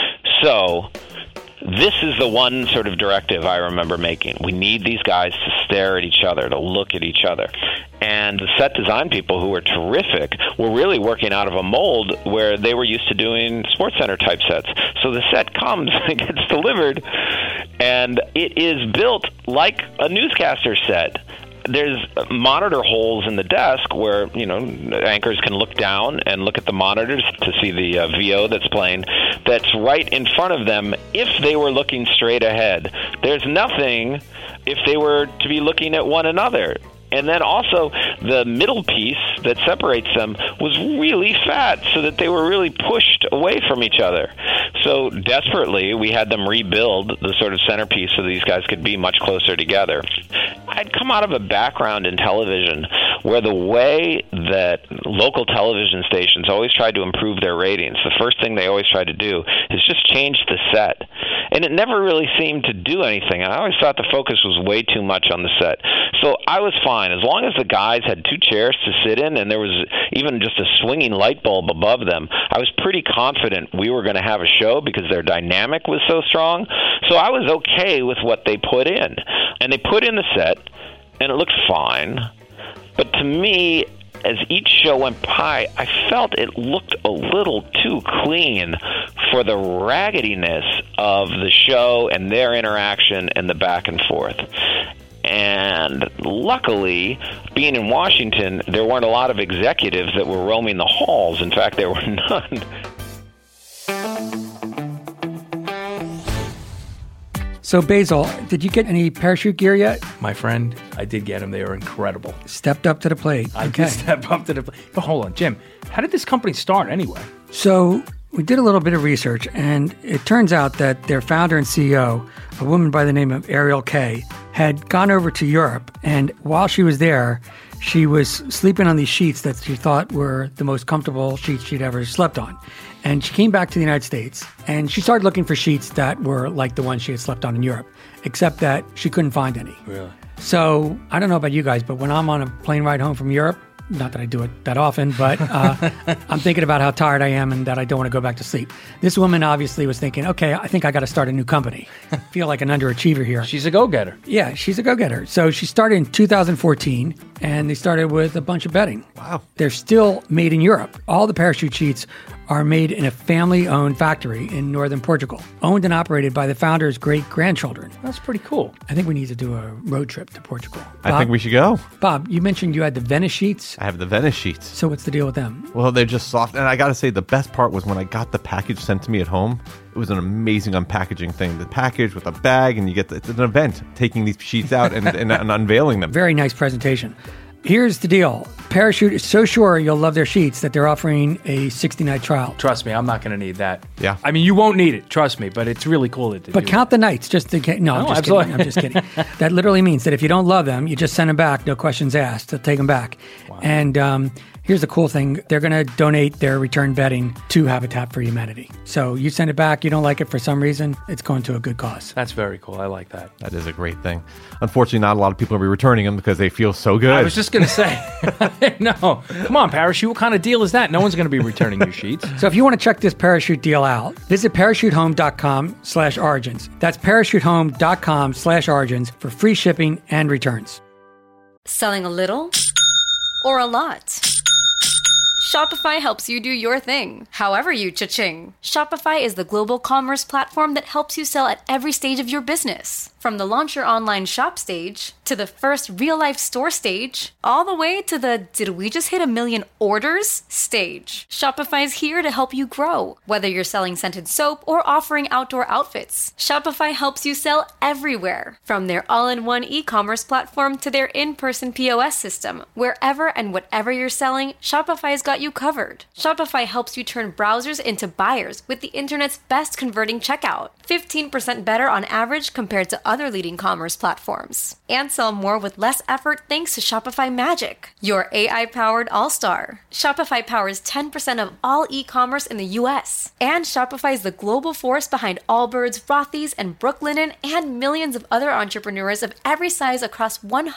So this is the one sort of directive I remember making. We need these guys to stare at each other, to look at each other. And the set design people, who were terrific, were really working out of a mold where they were used to doing SportsCenter type sets. So the set comes and gets delivered, and it is built like a newscaster set. There's monitor holes in the desk where, anchors can look down and look at the monitors to see the VO that's playing. That's right in front of them if they were looking straight ahead. There's nothing if they were to be looking at one another. And then also the middle piece that separates them was really fat, so that they were really pushed away from each other. So desperately, we had them rebuild the sort of centerpiece so these guys could be much closer together. I'd come out of a background in television where the way that local television stations always tried to improve their ratings, the first thing they always tried to do is just change the set. And it never really seemed to do anything. And I always thought the focus was way too much on the set. So I was fine. As long as the guys had 2 chairs to sit in and there was even just a swinging light bulb above them, I was pretty confident we were going to have a show because their dynamic was so strong. So I was okay with what they put in. And they put in the set, and it looked fine. But to me, as each show went by, I felt it looked a little too clean for the raggediness of the show and their interaction and the back and forth. And luckily, being in Washington, there weren't a lot of executives that were roaming the halls. In fact, there were none. So, Basil, did you get any parachute gear yet? My friend, I did get them. They are incredible. Stepped up to the plate. I did step up to the plate. But hold on, Jim, how did this company start anyway? So we did a little bit of research, and it turns out that their founder and CEO, a woman by the name of Ariel Kay, had gone over to Europe. And while she was there, she was sleeping on these sheets that she thought were the most comfortable sheets she'd ever slept on. And she came back to the United States, and she started looking for sheets that were like the ones she had slept on in Europe, except that she couldn't find any. Really? So I don't know about you guys, but when I'm on a plane ride home from Europe, not that I do it that often, but I'm thinking about how tired I am and that I don't want to go back to sleep. This woman obviously was thinking, okay, I think I got to start a new company. I feel like an underachiever here. She's a go-getter. Yeah, she's a go-getter. So she started in 2014, and they started with a bunch of bedding. Wow. They're still made in Europe. All the parachute sheets are made in a family-owned factory in northern Portugal, owned and operated by the founder's great-grandchildren. That's pretty cool. I think we need to do a road trip to Portugal. I think we should go. Bob, you mentioned you had the Venice sheets. I have the Venice sheets. So what's the deal with them? Well, they're just soft. And I got to say, the best part was when I got the package sent to me at home. It was an amazing unpackaging thing. The package with a bag, and you get it's an event, taking these sheets out and unveiling them. Very nice presentation. Here's the deal. Parachute is so sure you'll love their sheets that they're offering a 60-night trial. Trust me, I'm not going to need that. Yeah. I mean, you won't need it, trust me, but it's really cool that they But do count the nights just to get... No, I'm just absolutely. kidding. I'm just kidding. That literally means that if you don't love them, you just send them back, no questions asked. They'll take them back. Wow. And here's the cool thing. They're going to donate their return bedding to Habitat for Humanity. So you send it back, you don't like it for some reason, it's going to a good cause. That's very cool. I like that. That is a great thing. Unfortunately, not a lot of people will be returning them because they feel so good. I was just going to say, no. Come on, Parachute. What kind of deal is that? No one's going to be returning your sheets. So if you want to check this Parachute deal out, visit parachutehome.com/origins. That's parachutehome.com/origins for free shipping and returns. Selling a little or a lot? Shopify helps you do your thing, however you cha-ching. Shopify is the global commerce platform that helps you sell at every stage of your business. From the launch your online shop stage, to the first real-life store stage, all the way to the did we just hit 1 million orders stage. Shopify's here to help you grow. Whether you're selling scented soap or offering outdoor outfits, Shopify helps you sell everywhere. From their all-in-one e-commerce platform to their in-person POS system, wherever and whatever you're selling, Shopify's got you covered. Shopify helps you turn browsers into buyers with the internet's best converting checkout. 15% better on average compared to other leading commerce platforms. And sell more with less effort thanks to Shopify Magic, your AI-powered all-star. Shopify powers 10% of all e-commerce in the US. And Shopify is the global force behind Allbirds, Rothy's, and Brooklinen, and millions of other entrepreneurs of every size across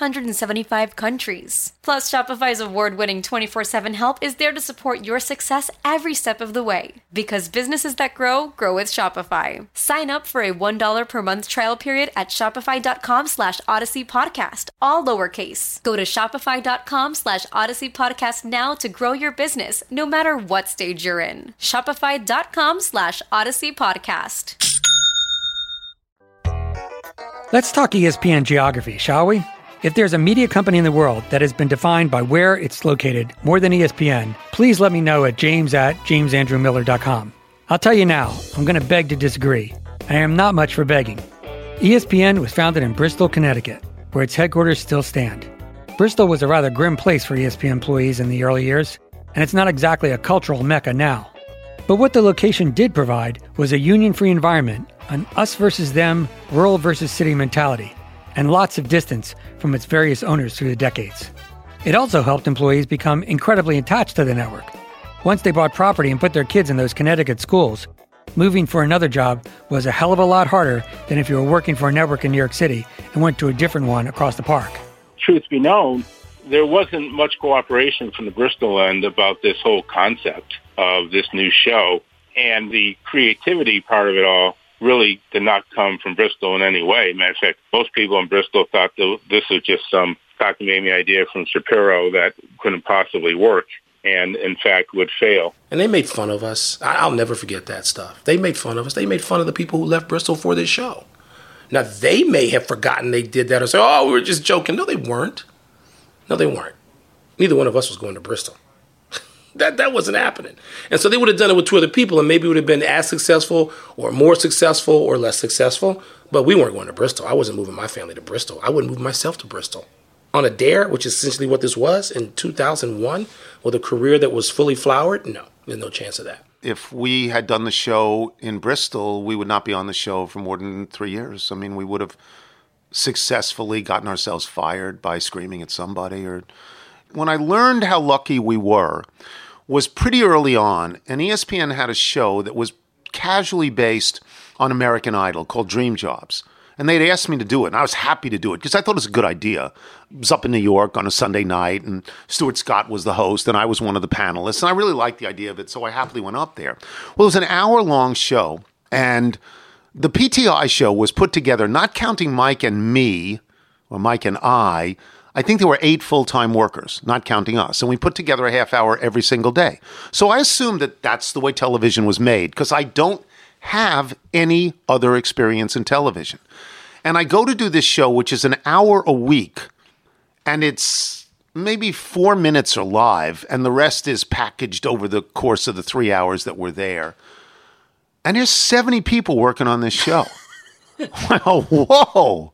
175 countries. Plus, Shopify's award-winning 24/7 help is there to support your success every step of the way. Because businesses that grow, grow with Shopify. Sign up for a $1 per month trial period at shopify.com/Odyssey Podcast, all lowercase. Go to shopify.com/Odyssey Podcast now to grow your business, no matter what stage you're in. Shopify.com/Odyssey Podcast. Let's talk ESPN geography, shall we? If there's a media company in the world that has been defined by where it's located more than ESPN, please let me know at james@jamesandrewmiller.com. I'll tell you now, I'm going to beg to disagree. I am not much for begging. ESPN was founded in Bristol, Connecticut, where its headquarters still stand. Bristol was a rather grim place for ESPN employees in the early years, and it's not exactly a cultural mecca now. But what the location did provide was a union-free environment, an us versus them, rural versus city mentality, and lots of distance from its various owners through the decades. It also helped employees become incredibly attached to the network. Once they bought property and put their kids in those Connecticut schools, moving for another job was a hell of a lot harder than if you were working for a network in New York City and went to a different one across the park. Truth be known, there wasn't much cooperation from the Bristol end about this whole concept of this new show, and the creativity part of it all really did not come from Bristol in any way. Matter of fact, most people in Bristol thought that this was just some cockamamie idea from Shapiro that couldn't possibly work and, in fact, would fail. And they made fun of us. I'll never forget that stuff. They made fun of us. They made fun of the people who left Bristol for this show. Now, they may have forgotten they did that or say, oh, we were just joking. No, they weren't. No, they weren't. Neither one of us was going to Bristol. That wasn't happening. And so they would have done it with 2 other people, and maybe it would have been as successful or more successful or less successful. But we weren't going to Bristol. I wasn't moving my family to Bristol. I wouldn't move myself to Bristol. On a dare, which is essentially what this was in 2001, with a career that was fully flowered, no, there's no chance of that. If we had done the show in Bristol, we would not be on the show for more than 3 years. I mean, we would have successfully gotten ourselves fired by screaming at somebody or when I learned how lucky we were was pretty early on, and ESPN had a show that was casually based on American Idol called Dream Jobs. And they'd asked me to do it, and I was happy to do it because I thought it was a good idea. It was up in New York on a Sunday night, and Stuart Scott was the host, and I was one of the panelists, and I really liked the idea of it, so I happily went up there. Well, it was an hour-long show, and the PTI show was put together, not counting Mike and me, or Mike and I think there were 8 full-time workers, not counting us, and we put together a half hour every single day. So I assumed that that's the way television was made, because I don't have any other experience in television. And I go to do this show, which is an hour a week, and it's maybe 4 minutes are live, and the rest is packaged over the course of the 3 hours that we're there. And there's 70 people working on this show. Whoa.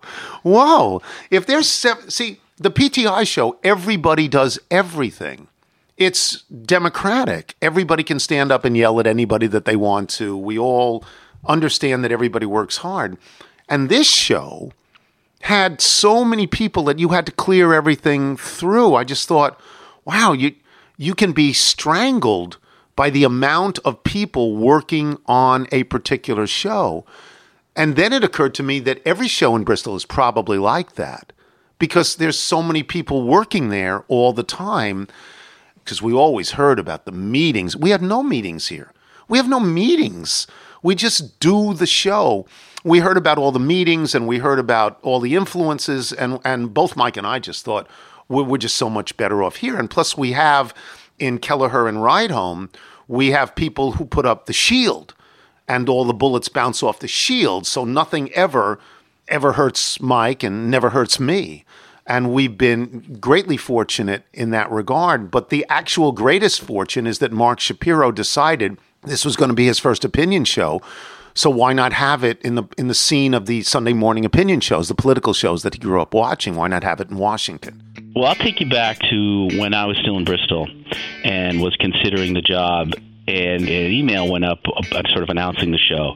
If there's see, the PTI show, everybody does everything. It's democratic. Everybody can stand up and yell at anybody that they want to. We all understand that everybody works hard. And this show had so many people that you had to clear everything through. I just thought, wow, you can be strangled by the amount of people working on a particular show. And then it occurred to me that every show in Bristol is probably like that because there's so many people working there all the time. Because we always heard about the meetings. We have no meetings here. We have no meetings. We just do the show. We heard about all the meetings and we heard about all the influences. And both Mike and I just thought we're just so much better off here. And plus we have in Kelleher and Rydholm, we have people who put up the shield and all the bullets bounce off the shield. So nothing ever hurts Mike and never hurts me. And we've been greatly fortunate in that regard. But the actual greatest fortune is that Mark Shapiro decided this was going to be his first opinion show. So why not have it in the scene of the Sunday morning opinion shows, the political shows that he grew up watching? Why not have it in Washington? Well, I'll take you back to when I was still in Bristol and was considering the job, and an email went up sort of announcing the show.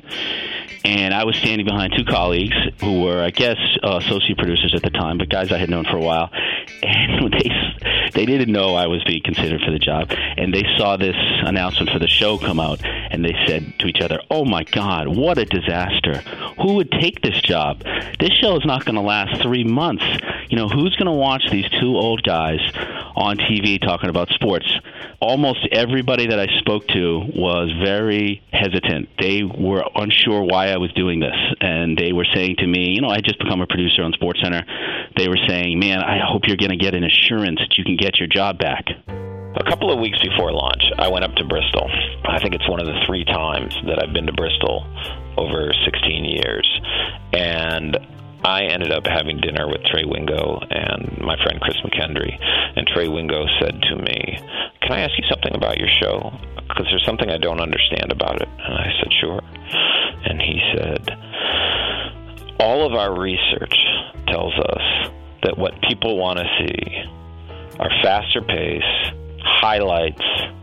And I was standing behind 2 colleagues who were, I guess, associate producers at the time, but guys I had known for a while. And they didn't know I was being considered for the job. And they saw this announcement for the show come out, and they said to each other, "Oh, my God, what a disaster. Who would take this job? This show is not going to last 3 months. You know, who's going to watch these 2 old guys on TV talking about sports?" Almost everybody that I spoke to was very hesitant. They were unsure why I was doing this. And they were saying to me, I had just become a producer on SportsCenter. They were saying, "Man, I hope you're going to get an assurance that you can get your job back." A couple of weeks before launch, I went up to Bristol. I think it's one of the 3 times that I've been to Bristol over 16 years. And I ended up having dinner with Trey Wingo and my friend Chris McKendry. And Trey Wingo said to me, "Can I ask you something about your show? Because there's something I don't understand about it." And I said, "Sure." And he said, "All of our research tells us that what people want to see are faster pace, highlights,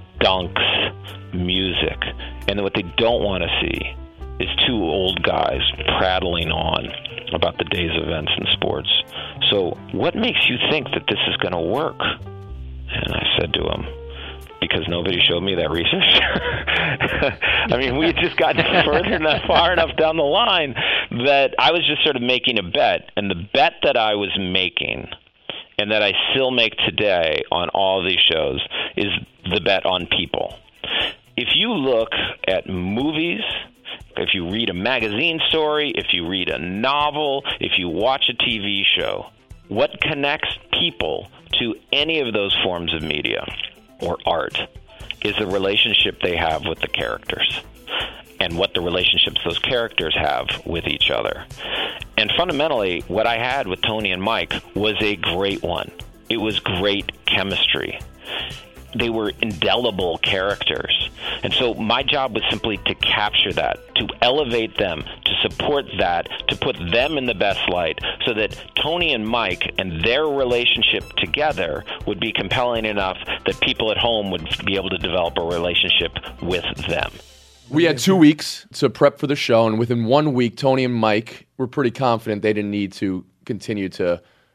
dunks, music. And what they don't want to see is 2 old guys prattling on about the day's events in sports. So what makes you think that this is going to work?" And I said to him, "Because nobody showed me that research." I mean, we had just gotten far enough down the line that I was just sort of making a bet. And the bet that I was making, and that I still make today on all these shows, is the bet on people. If you look at movies, if you read a magazine story, if you read a novel, if you watch a TV show, what connects people to any of those forms of media or art is the relationship they have with the characters and what the relationships those characters have with each other. And fundamentally, what I had with Tony and Mike was a great one. It was great chemistry. They were indelible characters. And so my job was simply to capture that, to elevate them, to support that, to put them in the best light so that Tony and Mike and their relationship together would be compelling enough that people at home would be able to develop a relationship with them. We had 2 weeks to prep for the show, and within 1 week, Tony and Mike were pretty confident they didn't need to continue to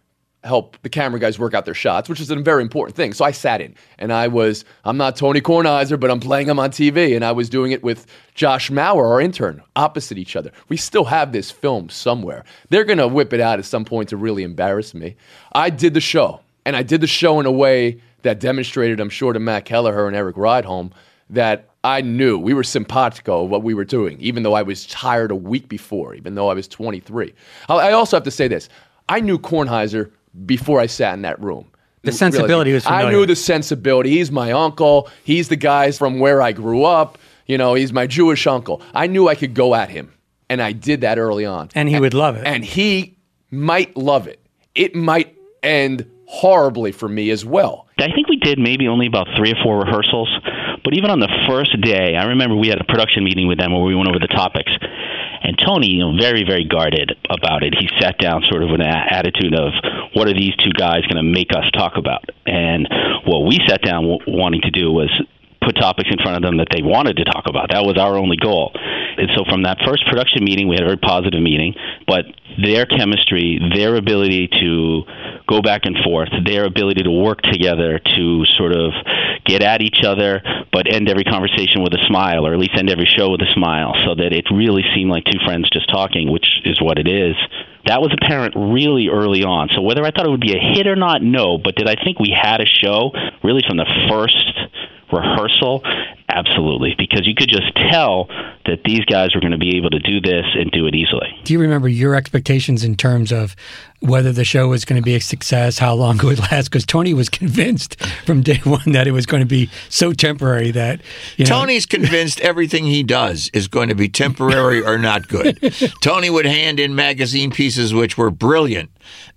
help the camera guys work out their shots, which is a very important thing. So I sat in, and I'm not Tony Kornheiser, but I'm playing him on TV, and I was doing it with Josh Maurer, our intern, opposite each other. We still have this film somewhere. They're going to whip it out at some point to really embarrass me. I did the show, and I did the show in a way that demonstrated, I'm sure, to Matt Kelleher and Eric Rydholm, that I knew we were simpatico of what we were doing, even though I was hired a week before, even though I was 23. I also have to say this. I knew Kornheiser before I sat in that room. The sensibility was familiar. I knew the sensibility. He's my uncle. He's the guy from where I grew up. He's my Jewish uncle. I knew I could go at him, and I did that early on. And he would love it. And he might love it. It might end horribly for me as well. I think we did maybe only about 3 or 4 rehearsals. But even on the first day, I remember we had a production meeting with them where we went over the topics. And Tony, very, very guarded about it. He sat down sort of with an attitude of, what are these two guys going to make us talk about? And what we sat down wanting to do was put topics in front of them that they wanted to talk about. That was our only goal. And so from that first production meeting, we had a very positive meeting, but their chemistry, their ability to go back and forth, their ability to work together to sort of get at each other, but end every conversation with a smile, or at least end every show with a smile, so that it really seemed like two friends just talking, which is what it is. That was apparent really early on. So whether I thought it would be a hit or not, no. But did I think we had a show really from the first rehearsal? Absolutely, because you could just tell that these guys were going to be able to do this and do it easily. Do you remember your expectations in terms of whether the show was going to be a success, how long it would last? Because Tony was convinced from day one that it was going to be so temporary that, Tony's convinced everything he does is going to be temporary or not good. Tony would hand in magazine pieces which were brilliant.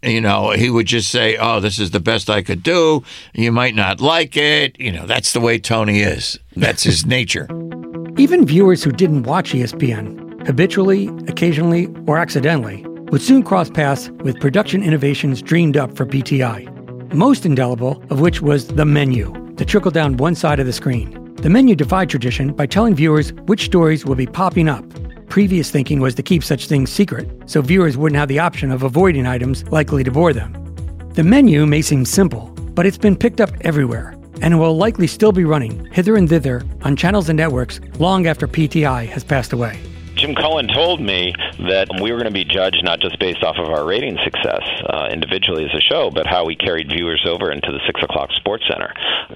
He would just say, oh, this is the best I could do. You might not like it. That's the way Tony is. That's his nature. Even viewers who didn't watch ESPN, habitually, occasionally, or accidentally, would soon cross paths with production innovations dreamed up for PTI. Most indelible of which was the menu, that trickled down one side of the screen. The menu defied tradition by telling viewers which stories will be popping up. Previous thinking was to keep such things secret, so viewers wouldn't have the option of avoiding items likely to bore them. The menu may seem simple, but it's been picked up everywhere, and it will likely still be running hither and thither on channels and networks long after PTI has passed away. Jim Cohen told me that we were going to be judged not just based off of our rating success individually as a show, but how we carried viewers over into the 6 o'clock Sports Center.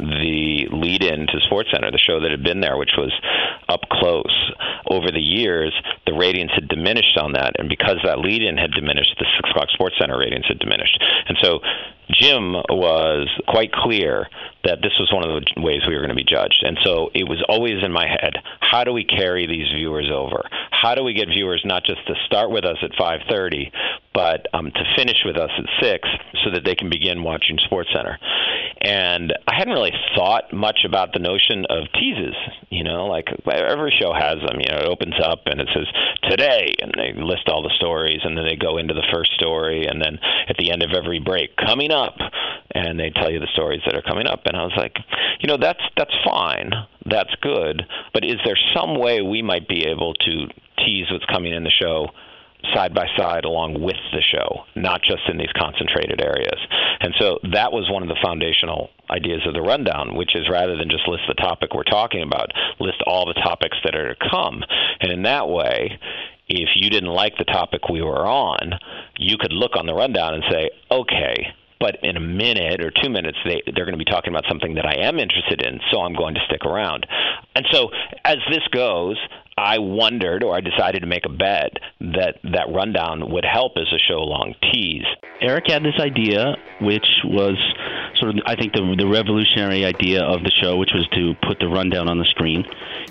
The lead-in to Sports Center, the show that had been there, which was up close. Over the years, the ratings had diminished on that, and because that lead-in had diminished, the 6 o'clock Sports Center ratings had diminished. And so Jim was quite clear that this was one of the ways we were going to be judged. And so it was always in my head, how do we carry these viewers over? How do we get viewers not just to start with us at 5:30, but to finish with us at 6 so that they can begin watching SportsCenter? And I hadn't really thought much about the notion of teases. Like every show has them. It opens up and it says, today, and they list all the stories, and then they go into the first story, and then at the end of every break, coming up, and they tell you the stories that are coming up. And I was like, that's fine. That's good. But is there some way we might be able to tease what's coming in the show side by side along with the show, not just in these concentrated areas? And so that was one of the foundational ideas of the rundown, which is rather than just list the topic we're talking about, list all the topics that are to come. And in that way, if you didn't like the topic we were on, you could look on the rundown and say, okay, but in a minute or 2 minutes, they're going to be talking about something that I am interested in, so I'm going to stick around. And so as this goes, I wondered, or I decided to make a bet that rundown would help as a show-long tease. Eric had this idea, which was sort of, I think, the revolutionary idea of the show, which was to put the rundown on the screen.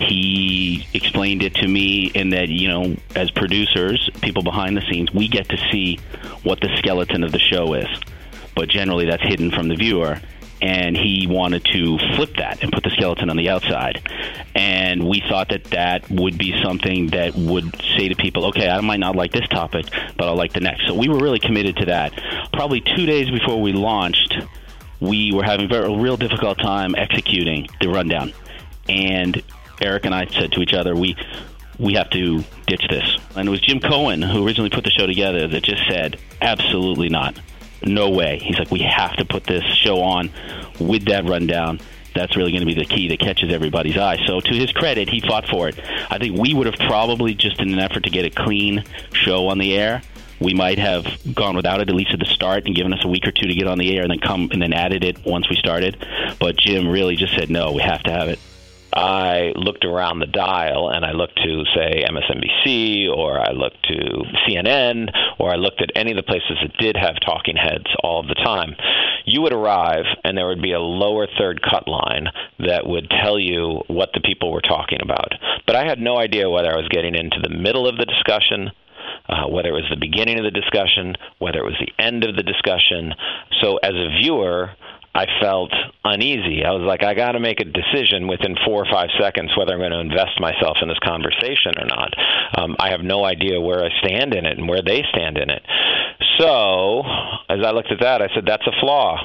He explained it to me in that, as producers, people behind the scenes, we get to see what the skeleton of the show is. But generally that's hidden from the viewer. And he wanted to flip that and put the skeleton on the outside. And we thought that would be something that would say to people, okay, I might not like this topic, but I'll like the next. So we were really committed to that. Probably 2 days before we launched, we were having a real difficult time executing the rundown. And Eric and I said to each other, we have to ditch this. And it was Jim Cohen, who originally put the show together, that just said, absolutely not. no way. He's like, we have to put this show on with that rundown. That's really going to be the key that catches everybody's eye. So to his credit, he fought for it. I think we would have probably, just in an effort to get a clean show on the air, we might have gone without it, at least at the start, and given us a week or two to get on the air and then added it once we started. But Jim really just said, no, we have to have it. I looked around the dial, and I looked to, say, MSNBC, or I looked to CNN, or I looked at any of the places that did have talking heads all of the time. You would arrive, and there would be a lower third cut line that would tell you what the people were talking about. But I had no idea whether I was getting into the middle of the discussion, whether it was the beginning of the discussion, whether it was the end of the discussion. So as a viewer, I felt uneasy. I was like, I got to make a decision within 4 or 5 seconds whether I'm going to invest myself in this conversation or not. I have no idea where I stand in it and where they stand in it. So as I looked at that, I said, that's a flaw.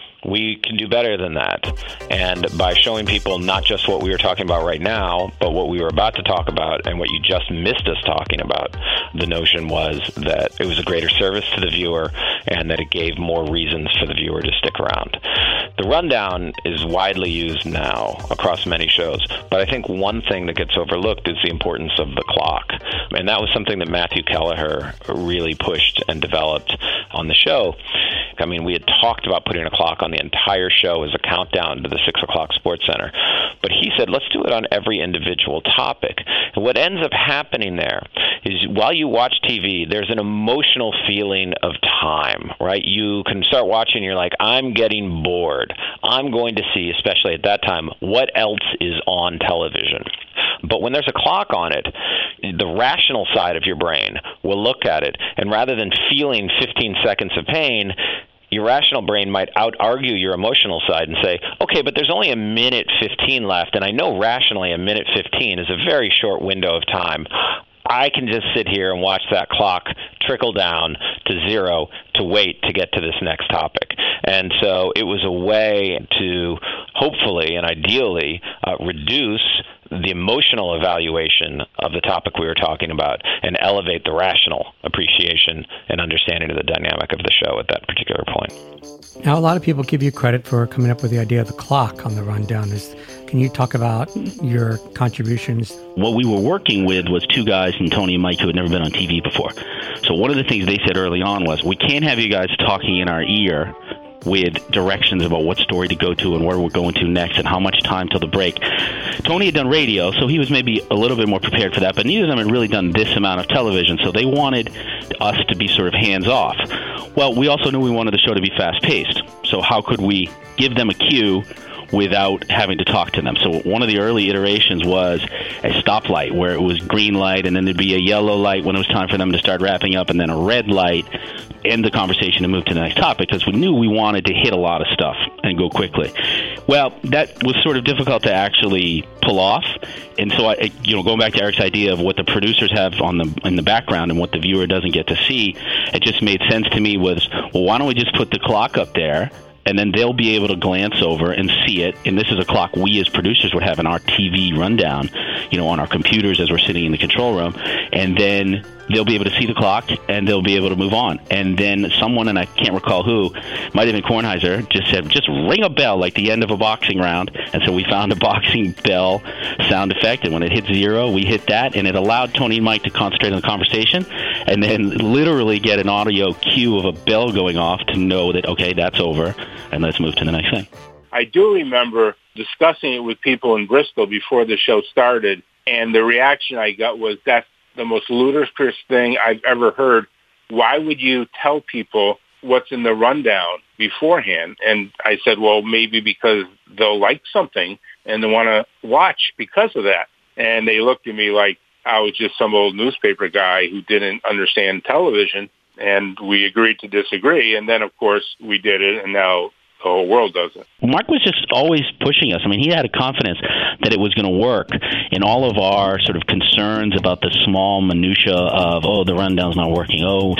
We can do better than that. And by showing people not just what we were talking about right now, but what we were about to talk about and what you just missed us talking about, the notion was that it was a greater service to the viewer and that it gave more reasons for the viewer to stick around. The rundown is widely used now across many shows, but I think one thing that gets overlooked is the importance of the clock. And that was something that Matthew Kelleher really pushed and developed on the show. I mean, we had talked about putting a clock on the entire show as a countdown to the 6 o'clock Sports Center. But he said, let's do it on every individual topic. And what ends up happening there is while you watch TV, there's an emotional feeling of time, right? You can start watching, and you're like, I'm getting bored. I'm going to see, especially at that time, what else is on television. But when there's a clock on it, the rational side of your brain will look at it, and rather than feeling 15 seconds of pain, your rational brain might out-argue your emotional side and say, okay, but there's only a minute 15 left, and I know rationally a minute 15 is a very short window of time. I can just sit here and watch that clock trickle down to 0 to wait to get to this next topic. And so it was a way to hopefully and ideally reduce the emotional evaluation of the topic we were talking about and elevate the rational appreciation and understanding of the dynamic of the show at that particular point. Now, a lot of people give you credit for coming up with the idea of the clock on the rundown. Can you talk about your contributions? What we were working with was two guys, and Tony and Mike, who had never been on TV before. So one of the things they said early on was, we can't have you guys talking in our ear with directions about what story to go to and where we're going to next and how much time till the break. Tony had done radio, so he was maybe a little bit more prepared for that, but neither of them had really done this amount of television, so they wanted us to be sort of hands-off. Well, we also knew we wanted the show to be fast-paced, so how could we give them a cue without having to talk to them? So one of the early iterations was a stoplight where it was green light, and then there'd be a yellow light when it was time for them to start wrapping up, and then a red light, end the conversation and move to the next topic, because we knew we wanted to hit a lot of stuff and go quickly. Well, that was sort of difficult to actually pull off, and so going back to Eric's idea of what the producers have in the background and what the viewer doesn't get to see, it just made sense to me was, well, why don't we just put the clock up there, and then they'll be able to glance over and see it. And this is a clock we as producers would have in our TV rundown, on our computers as we're sitting in the control room. And then they'll be able to see the clock, and they'll be able to move on. And then someone, and I can't recall who, might have been Kornheiser, just said, just ring a bell like the end of a boxing round. And so we found a boxing bell sound effect, and when it hit 0, we hit that, and it allowed Tony and Mike to concentrate on the conversation and then literally get an audio cue of a bell going off to know that, okay, that's over, and let's move to the next thing. I do remember discussing it with people in Bristol before the show started, and the reaction I got was, that's the most ludicrous thing I've ever heard. Why would you tell people what's in the rundown beforehand? And I said, well, maybe because they'll like something and they want to watch because of that. And they looked at me like I was just some old newspaper guy who didn't understand television, and we agreed to disagree. And then, of course, we did it, and now the whole world does it. Mark was just always pushing us. I mean, he had a confidence that it was going to work in all of our sort of concerns about the small minutia of, the rundown's not working.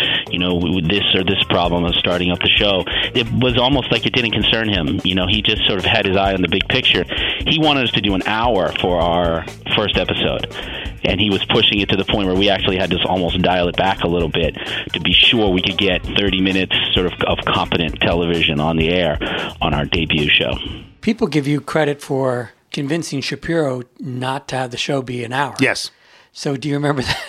This or this problem of starting up the show. It was almost like it didn't concern him. He just sort of had his eye on the big picture. He wanted us to do an hour for our first episode. and he was pushing it to the point where we actually had to almost dial it back a little bit to be sure we could get 30 minutes sort of competent television on the air on our debut show. People give you credit for convincing Shapiro not to have the show be an hour. Yes. So do you remember that?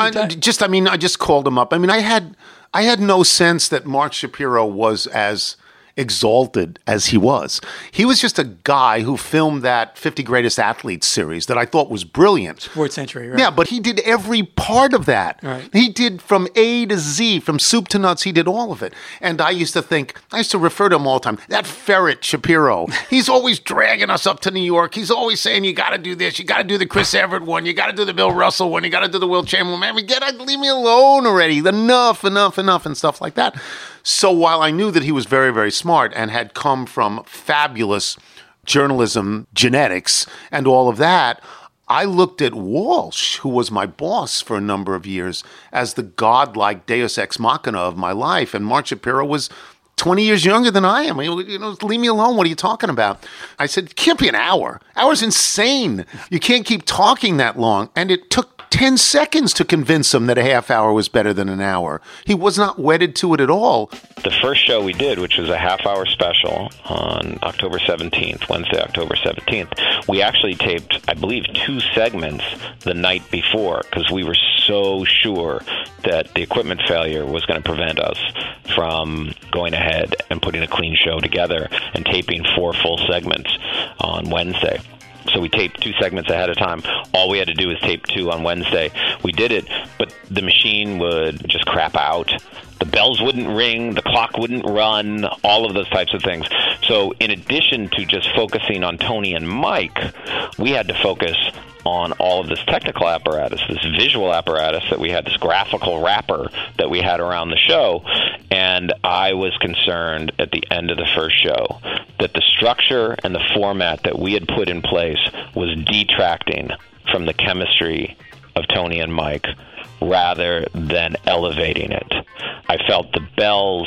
I just called him up. I mean, I had no sense that Mark Shapiro was as exalted as he was. He was just a guy who filmed that 50 Greatest Athletes series that I thought was brilliant. Sports Century, right? Yeah, but he did every part of that. Right. He did from A to Z, from soup to nuts, he did all of it. And I used to refer to him all the time, that ferret Shapiro. He's always dragging us up to New York. He's always saying, you got to do this, you got to do the Chris Everett one, you got to do the Bill Russell one, you got to do the Will Chamberlain. Man, leave me alone already. Enough, and stuff like that. So while I knew that he was very, very smart and had come from fabulous journalism genetics and all of that, I looked at Walsh, who was my boss for a number of years, as the godlike deus ex machina of my life. And Mark Shapiro was 20 years younger than I am. Leave me alone. What are you talking about? I said, it can't be an hour. Hour's insane. You can't keep talking that long. And it took 10 seconds to convince him that a half hour was better than an hour. He was not wedded to it at all. The first show we did, which was a half-hour special on October 17th, Wednesday, October 17th, we actually taped, I believe, 2 segments the night before because we were so sure that the equipment failure was going to prevent us from going ahead and putting a clean show together and taping 4 full segments on Wednesday. So we taped 2 segments ahead of time. All we had to do was tape 2 on Wednesday. We did it, but the machine would just crap out. The bells wouldn't ring, the clock wouldn't run, all of those types of things. So in addition to just focusing on Tony and Mike, we had to focus on all of this technical apparatus, this visual apparatus that we had, this graphical wrapper that we had around the show. And I was concerned at the end of the first show that the structure and the format that we had put in place was detracting from the chemistry of Tony and Mike rather than elevating it. I felt the bells,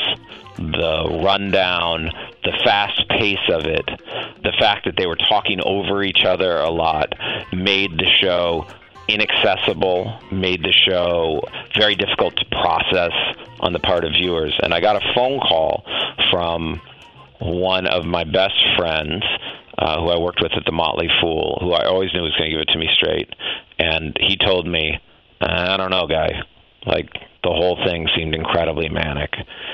the rundown, the fast pace of it, the fact that they were talking over each other a lot made the show inaccessible, made the show very difficult to process on the part of viewers. And I got a phone call from one of my best friends who I worked with at the Motley Fool, who I always knew was going to give it to me straight. And he told me, I don't know, guy. Like, the whole thing seemed incredibly manic.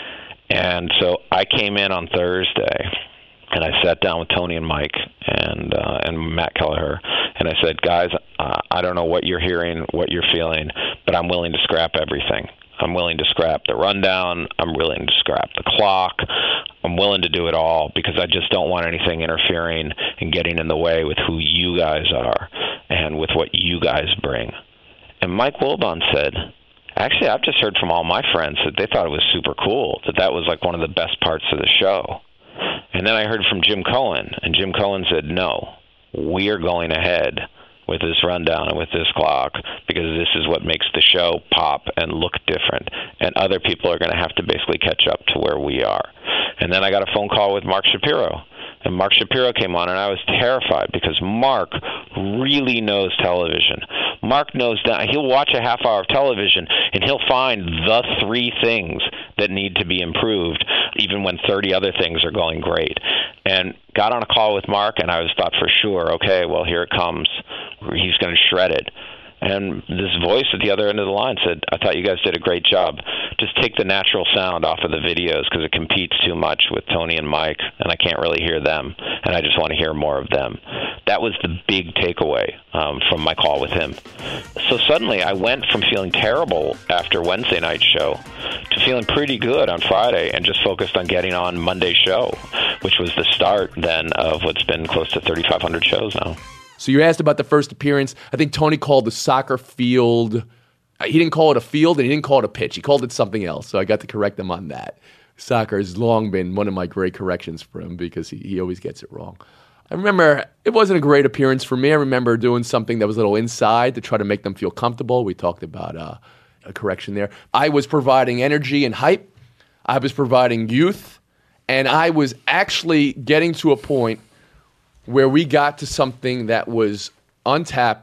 And so I came in on Thursday, and I sat down with Tony and Mike and Matt Kelleher, and I said, guys, I don't know what you're hearing, what you're feeling, but I'm willing to scrap everything. I'm willing to scrap the rundown. I'm willing to scrap the clock. I'm willing to do it all because I just don't want anything interfering and getting in the way with who you guys are and with what you guys bring. And Mike Wilbon said, actually, I've just heard from all my friends that they thought it was super cool, that was like one of the best parts of the show. And then I heard from Jim Cohen, and Jim Cohen said, no, we are going ahead with this rundown and with this clock because this is what makes the show pop and look different. And other people are going to have to basically catch up to where we are. And then I got a phone call with Mark Shapiro. And Mark Shapiro came on, and I was terrified because Mark really knows television. Mark knows that he'll watch a half hour of television, and he'll find the 3 things that need to be improved, even when 30 other things are going great. And got on a call with Mark, and I thought for sure, okay, well, here it comes. He's going to shred it. And this voice at the other end of the line said, I thought you guys did a great job. Just take the natural sound off of the videos because it competes too much with Tony and Mike, and I can't really hear them, and I just want to hear more of them. That was the big takeaway from my call with him. So suddenly I went from feeling terrible after Wednesday night's show to feeling pretty good on Friday and just focused on getting on Monday's show, which was the start then of what's been close to 3,500 shows now. So you asked about the first appearance. I think Tony called the soccer field. He didn't call it a field, and he didn't call it a pitch. He called it something else, so I got to correct him on that. Soccer has long been one of my great corrections for him because he always gets it wrong. I remember it wasn't a great appearance for me. I remember doing something that was a little inside to try to make them feel comfortable. We talked about a correction there. I was providing energy and hype. I was providing youth, and I was actually getting to a point where we got to something that was untapped.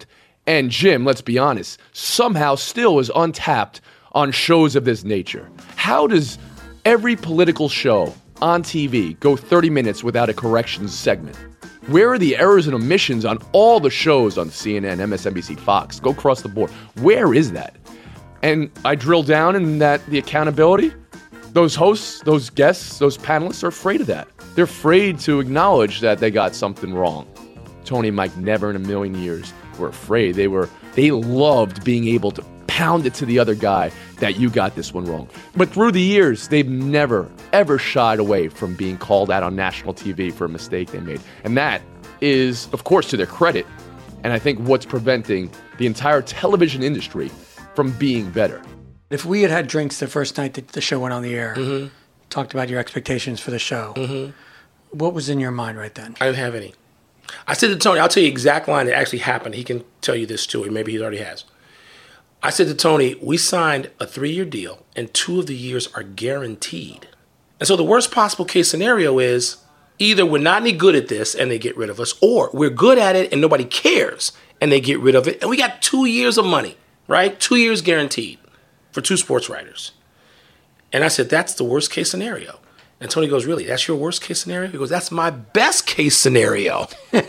And Jim, let's be honest, somehow still is untapped on shows of this nature. How does every political show on TV go 30 minutes without a corrections segment? Where are the errors and omissions on all the shows on CNN, MSNBC, Fox? Go across the board. Where is that? And I drill down in that the accountability, those hosts, those guests, those panelists are afraid of that. They're afraid to acknowledge that they got something wrong. Tony and Mike never in a million years were afraid. They loved being able to pound it to the other guy that you got this one wrong. But through the years, they've never, ever shied away from being called out on national TV for a mistake they made. And that is, of course, to their credit. And I think what's preventing the entire television industry from being better. If we had drinks the first night that the show went on the air, talked about your expectations for the show, what was in your mind right then? I didn't have any. I said to Tony, I'll tell you the exact line that actually happened. He can tell you this too, or maybe he already has. I said to Tony, we signed a 3-year deal, and 2 of the years are guaranteed. And so the worst possible case scenario is either we're not any good at this and they get rid of us, or we're good at it and nobody cares and they get rid of it. And we got 2 years of money, right? 2 years guaranteed for 2 sports writers. And I said, that's the worst case scenario. And Tony goes, really, that's your worst case scenario? He goes, that's my best case scenario.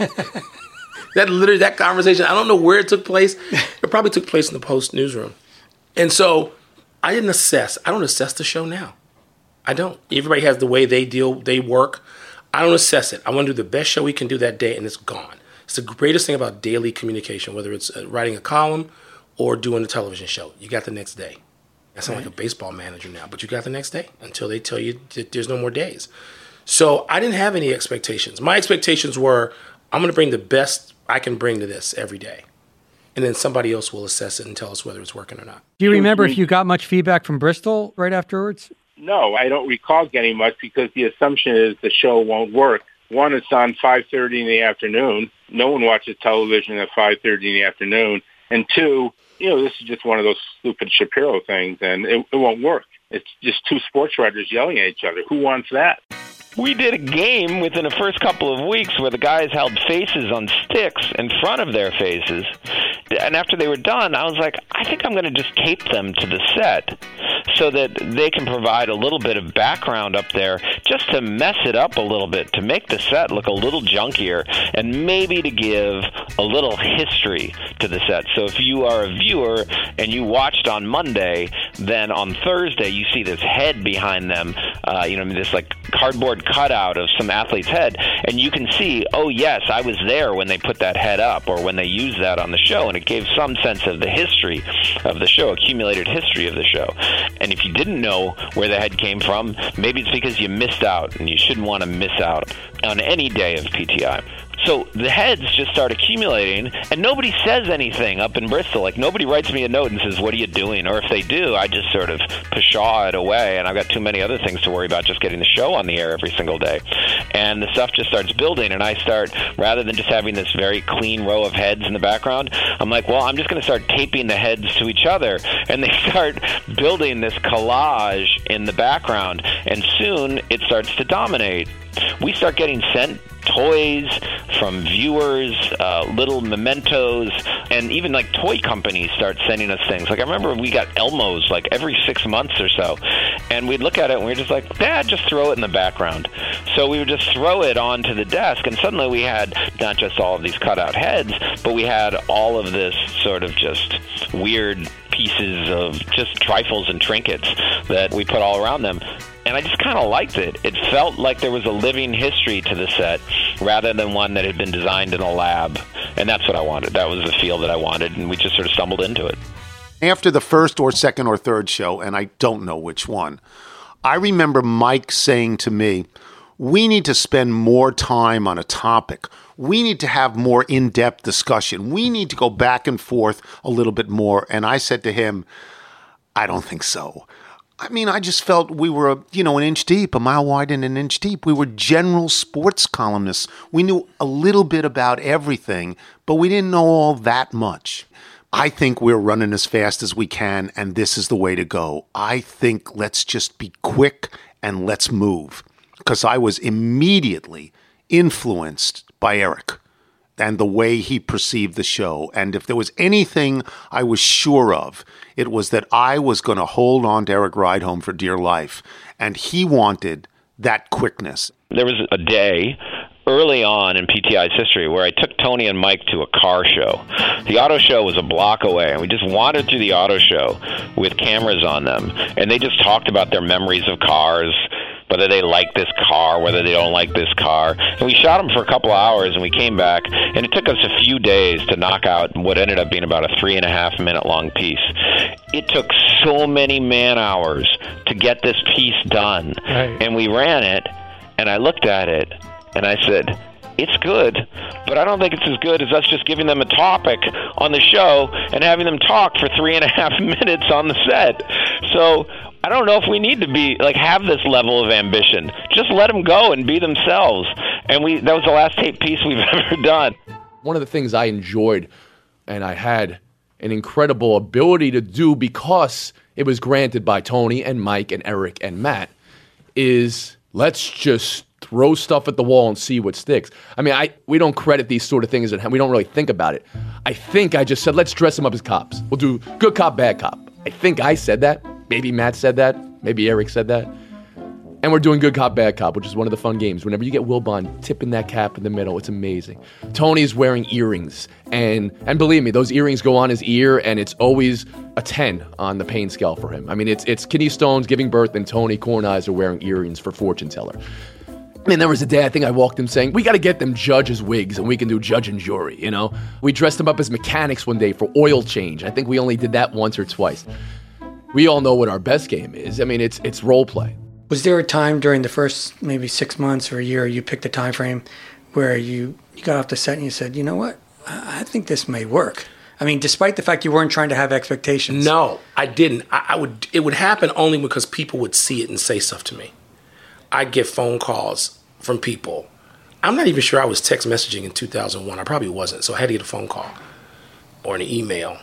That conversation, I don't know where it took place. It probably took place in the Post newsroom. And so I don't assess the show now. I don't. Everybody has the way they work. I don't assess it. I want to do the best show we can do that day, and it's gone. It's the greatest thing about daily communication, whether it's writing a column or doing a television show. You got the next day. I sound like a baseball manager now, but you got the next day until they tell you that there's no more days. So I didn't have any expectations. My expectations were, I'm going to bring the best I can bring to this every day. And then somebody else will assess it and tell us whether it's working or not. Do you remember if you got much feedback from Bristol right afterwards? No, I don't recall getting much because the assumption is the show won't work. One, it's on 5:30 in the afternoon. No one watches television at 5:30 in the afternoon. And 2, this is just one of those stupid Shapiro things, and it won't work. It's just 2 sports writers yelling at each other. Who wants that? We did a game within the first couple of weeks where the guys held faces on sticks in front of their faces. And after they were done, I was like, I think I'm going to just tape them to the set so that they can provide a little bit of background up there just to mess it up a little bit, to make the set look a little junkier and maybe to give a little history to the set. So if you are a viewer and you watched on Monday, then on Thursday you see this head behind them, this like cardboard cutout of some athlete's head, and you can see, oh yes, I was there when they put that head up or when they used that on the show, and it gave some sense of the history of the show, accumulated history of the show. And if you didn't know where the head came from, maybe it's because you missed out, and you shouldn't want to miss out on any day of PTI. So the heads just start accumulating, and nobody says anything up in Bristol. Like, nobody writes me a note and says, what are you doing? Or if they do, I just sort of pshaw it away, and I've got too many other things to worry about just getting the show on the air every single day. And the stuff just starts building, and I start, rather than just having this very clean row of heads in the background, I'm like, well, I'm just going to start taping the heads to each other. And they start building this collage in the background, and soon it starts to dominate. We start getting sent toys from viewers, little mementos, and even like toy companies start sending us things. Like I remember we got Elmos like every 6 months or so, and we'd look at it and we were just like, just throw it in the background. So we would just throw it onto the desk, and suddenly we had not just all of these cutout heads, but we had all of this sort of just weird pieces of just trifles and trinkets that we put all around them. And I just kind of liked it. It felt like there was a living history to the set rather than one that had been designed in a lab. And that's what I wanted. That was the feel that I wanted, and we just sort of stumbled into it. After the first or second or third show, and I don't know which one, I remember Mike saying to me, we need to spend more time on a topic. We need to have more in-depth discussion. We need to go back and forth a little bit more. And I said to him, I don't think so. I mean, I just felt we were, an inch deep, a mile wide and an inch deep. We were general sports columnists. We knew a little bit about everything, but we didn't know all that much. I think we're running as fast as we can, and this is the way to go. I think let's just be quick and let's move. Because I was immediately influenced by Eric. and the way he perceived the show. And if there was anything I was sure of, it was that I was going to hold on to Eric Rydholm for dear life. And he wanted that quickness. There was a day early on in PTI's history where I took Tony and Mike to a car show. The auto show was a block away, and we just wandered through the auto show with cameras on them. And they just talked about their memories of cars, whether they like this car, whether they don't like this car. And we shot them for a couple of hours, and we came back, and it took us a few days to knock out what ended up being about a 3.5-minute long piece. It took so many man-hours to get this piece done. Right. And we ran it, and I looked at it, and I said, it's good, but I don't think it's as good as us just giving them a topic on the show and having them talk for 3.5 minutes on the set. So I don't know if we need to be have this level of ambition. Just let them go and be themselves. And that was the last tape piece we've ever done. One of the things I enjoyed, and I had an incredible ability to do because it was granted by Tony and Mike and Eric and Matt, is let's just throw stuff at the wall and see what sticks. I mean, we don't credit these sort of things, and we don't really think about it. I think I just said, let's dress them up as cops. We'll do good cop, bad cop. I think I said that. Maybe Matt said that. Maybe Eric said that. And we're doing good cop, bad cop, which is one of the fun games. Whenever you get Wilbon tipping that cap in the middle, it's amazing. Tony's wearing earrings, and believe me, those earrings go on his ear, and it's always a 10 on the pain scale for him. I mean, it's Kidney Stones giving birth, and Tony Kornheiser wearing earrings for fortune teller. I mean, there was a day I think I walked him saying, we got to get them judges' wigs and we can do judge and jury, you know? We dressed them up as mechanics one day for oil change. I think we only did that once or twice. We all know what our best game is. I mean, it's role play. Was there a time during the first maybe 6 months or a year you picked a time frame where you got off the set and you said, you know what, I think this may work? I mean, despite the fact you weren't trying to have expectations. No, I didn't. It would happen only because people would see it and say stuff to me. I'd get phone calls from people. I'm not even sure I was text messaging in 2001. I probably wasn't. So I had to get a phone call or an email.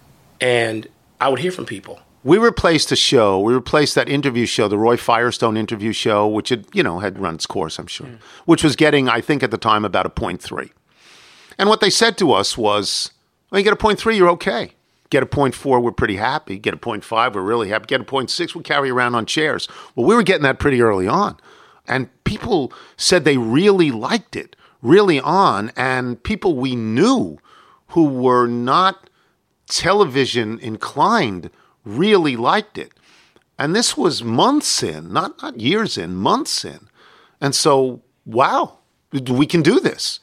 And I would hear from people. We replaced a show. We replaced that interview show, the Roy Firestone interview show, which had run its course, I'm sure, which was getting, I think at the time, about a 0.3. And what they said to us was, well, you get a 0.3, you're okay. Get a 0.4, we're pretty happy. Get a 0.5, we're really happy. Get a 0.6, we'll carry around on chairs. Well, we were getting that pretty early on. And people said they really liked it really on. And people we knew who were not television inclined really liked it. And this was months in, not years in, months in. And so, wow, we can do this.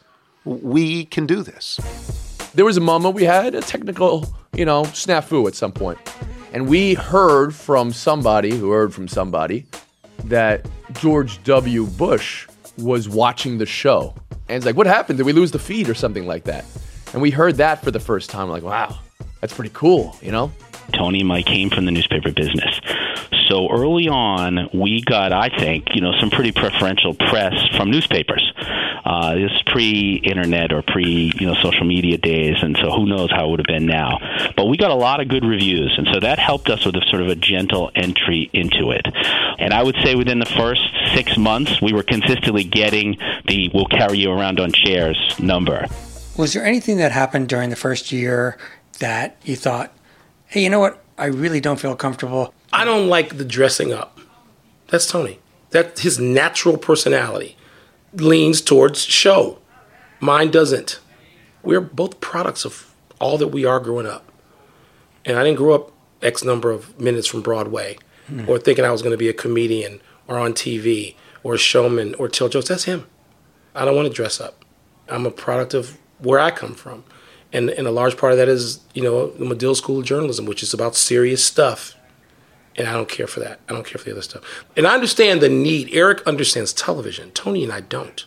We can do this. There was a moment we had a technical, snafu at some point. And we heard from somebody who heard from somebody that George W. Bush was watching the show. And it's like, what happened? Did we lose the feed or something like that? And we heard that for the first time. We're like, wow, that's pretty cool, Tony and Mike came from the newspaper business. So early on, we got, I think, some pretty preferential press from newspapers. This is pre-internet or pre-social media days, and so who knows how it would have been now. But we got a lot of good reviews, and so that helped us with a sort of a gentle entry into it. And I would say within the first 6 months, we were consistently getting the "we'll carry you around on chairs" number. Was there anything that happened during the first year that you thought, hey, you know what? I really don't feel comfortable. I don't like the dressing up. That's Tony. That his natural personality leans towards show. Mine doesn't. We're both products of all that we are growing up. And I didn't grow up X number of minutes from Broadway or thinking I was going to be a comedian or on TV or a showman or tell jokes. That's him. I don't want to dress up. I'm a product of where I come from. And a large part of that is, the Medill School of Journalism, which is about serious stuff. And I don't care for that. I don't care for the other stuff. And I understand the need. Eric understands television. Tony and I don't.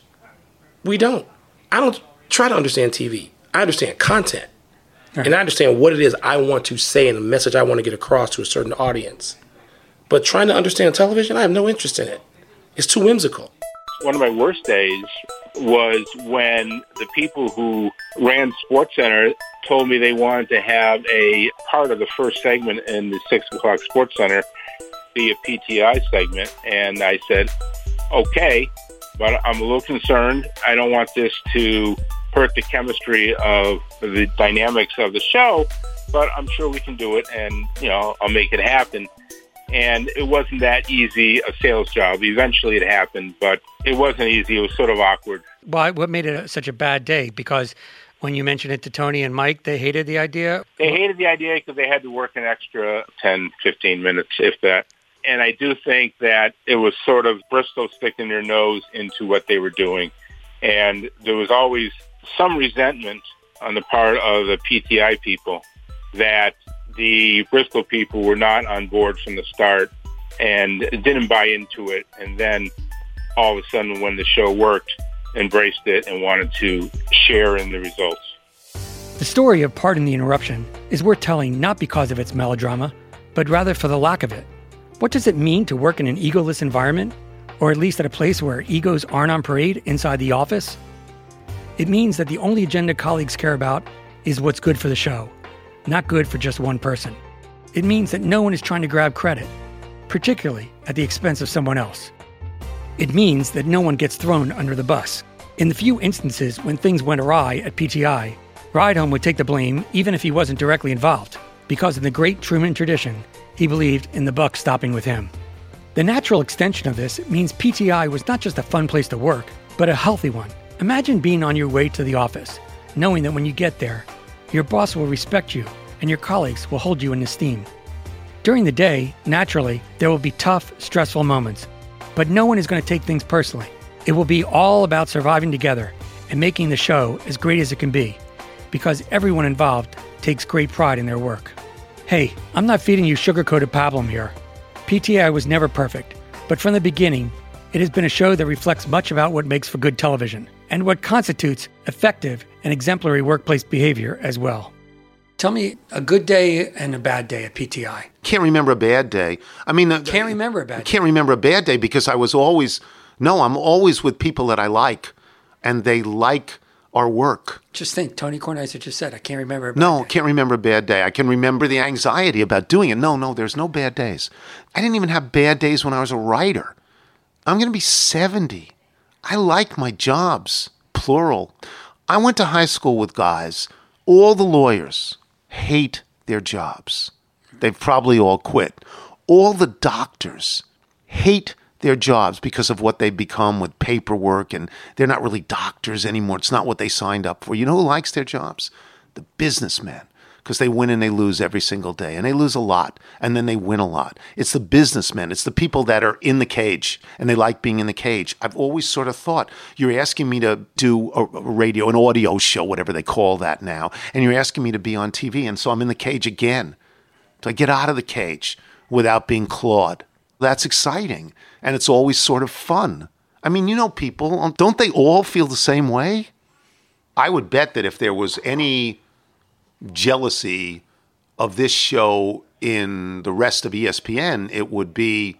We don't. I don't try to understand TV. I understand content. Right. And I understand what it is I want to say and the message I want to get across to a certain audience. But trying to understand television, I have no interest in it. It's too whimsical. One of my worst days was when the people who ran SportsCenter told me they wanted to have a part of the first segment in the 6 o'clock SportsCenter be a PTI segment. And I said, okay, but I'm a little concerned. I don't want this to hurt the chemistry of the dynamics of the show, but I'm sure we can do it, and, I'll make it happen. And it wasn't that easy a sales job. Eventually it happened, but it wasn't easy. It was sort of awkward. Why? What made it such a bad day? Because when you mentioned it to Tony and Mike, they hated the idea? They hated the idea because they had to work an extra 10, 15 minutes, if that. And I do think that it was sort of Bristol sticking their nose into what they were doing. And there was always some resentment on the part of the PTI people that the Bristol people were not on board from the start and didn't buy into it. And then all of a sudden, when the show worked, embraced it and wanted to share in the results. The story of Pardon the Interruption is worth telling not because of its melodrama, but rather for the lack of it. What does it mean to work in an egoless environment, or at least at a place where egos aren't on parade inside the office? It means that the only agenda colleagues care about is what's good for the show, not good for just one person. It means that no one is trying to grab credit, particularly at the expense of someone else. It means that no one gets thrown under the bus. In the few instances when things went awry at PTI, Rydholm would take the blame even if he wasn't directly involved, because in the great Truman tradition, he believed in the buck stopping with him. The natural extension of this means PTI was not just a fun place to work, but a healthy one. Imagine being on your way to the office, knowing that when you get there, your boss will respect you and your colleagues will hold you in esteem. During the day, naturally, there will be tough, stressful moments, but no one is going to take things personally. It will be all about surviving together and making the show as great as it can be, because everyone involved takes great pride in their work. Hey, I'm not feeding you sugar-coated pablum here. PTI was never perfect, but from the beginning, it has been a show that reflects much about what makes for good television and what constitutes effective and exemplary workplace behavior as well. Tell me a good day and a bad day at PTI. Can't remember a bad day. Can't remember a bad day. Can't remember a bad day because I'm always with people that I like, and they like our work. Just think, Tony Kornheiser just said, I can't remember a bad day. No, can't remember a bad day. I can remember the anxiety about doing it. No, there's no bad days. I didn't even have bad days when I was a writer. I'm going to be 70. I like my jobs, plural. I went to high school with guys. All the lawyers hate their jobs. They've probably all quit. All the doctors hate their jobs because of what they've become with paperwork, and they're not really doctors anymore. It's not what they signed up for. You know who likes their jobs? The businessmen, because they win and they lose every single day, and they lose a lot, and then they win a lot. It's the businessmen. It's the people that are in the cage, and they like being in the cage. I've always sort of thought, you're asking me to do a radio, an audio show, whatever they call that now, and you're asking me to be on TV, and so I'm in the cage again. So I get out of the cage without being clawed. That's exciting, and it's always sort of fun. I mean, people, don't they all feel the same way? I would bet that if there was any jealousy of this show in the rest of ESPN, it would be,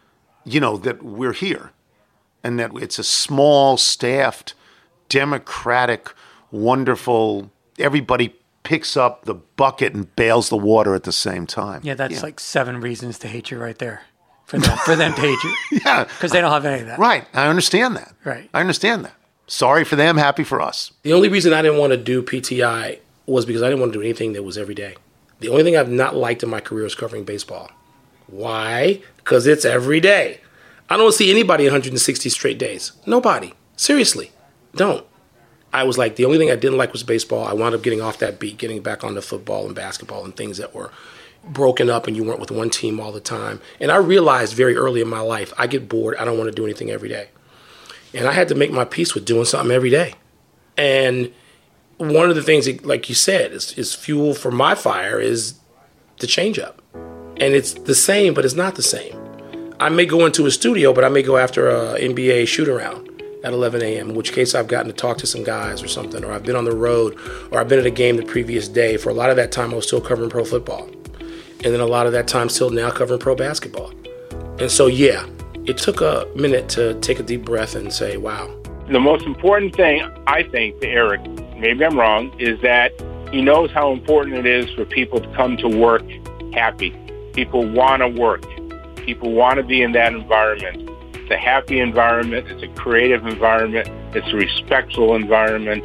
that we're here and that it's a small, staffed, democratic, wonderful, everybody picks up the bucket and bails the water at the same time. Yeah, that's like 7 reasons to hate you right there. For them to hate you. Yeah. Because they don't have any of that. Right. I understand that. Right. I understand that. Sorry for them, happy for us. The only reason I didn't want to do PTI was because I didn't want to do anything that was every day. The only thing I've not liked in my career is covering baseball. Why? Because it's every day. I don't see anybody 160 straight days. Nobody. Seriously. Don't. I was like, the only thing I didn't like was baseball. I wound up getting off that beat, getting back onto football and basketball and things that were broken up and you weren't with one team all the time. And I realized very early in my life, I get bored. I don't want to do anything every day. And I had to make my peace with doing something every day. And one of the things, that, like you said, is fuel for my fire is the change up. And it's the same, but it's not the same. I may go into a studio, but I may go after a NBA shoot around at 11 a.m., in which case I've gotten to talk to some guys or something, or I've been on the road, or I've been at a game the previous day. For a lot of that time, I was still covering pro football. And then a lot of that time still now covering pro basketball. And so, yeah, it took a minute to take a deep breath and say, wow. The most important thing, I think, to Eric, maybe I'm wrong, is that he knows how important it is for people to come to work happy. People want to work. People want to be in that environment. It's a happy environment. It's a creative environment. It's a respectful environment.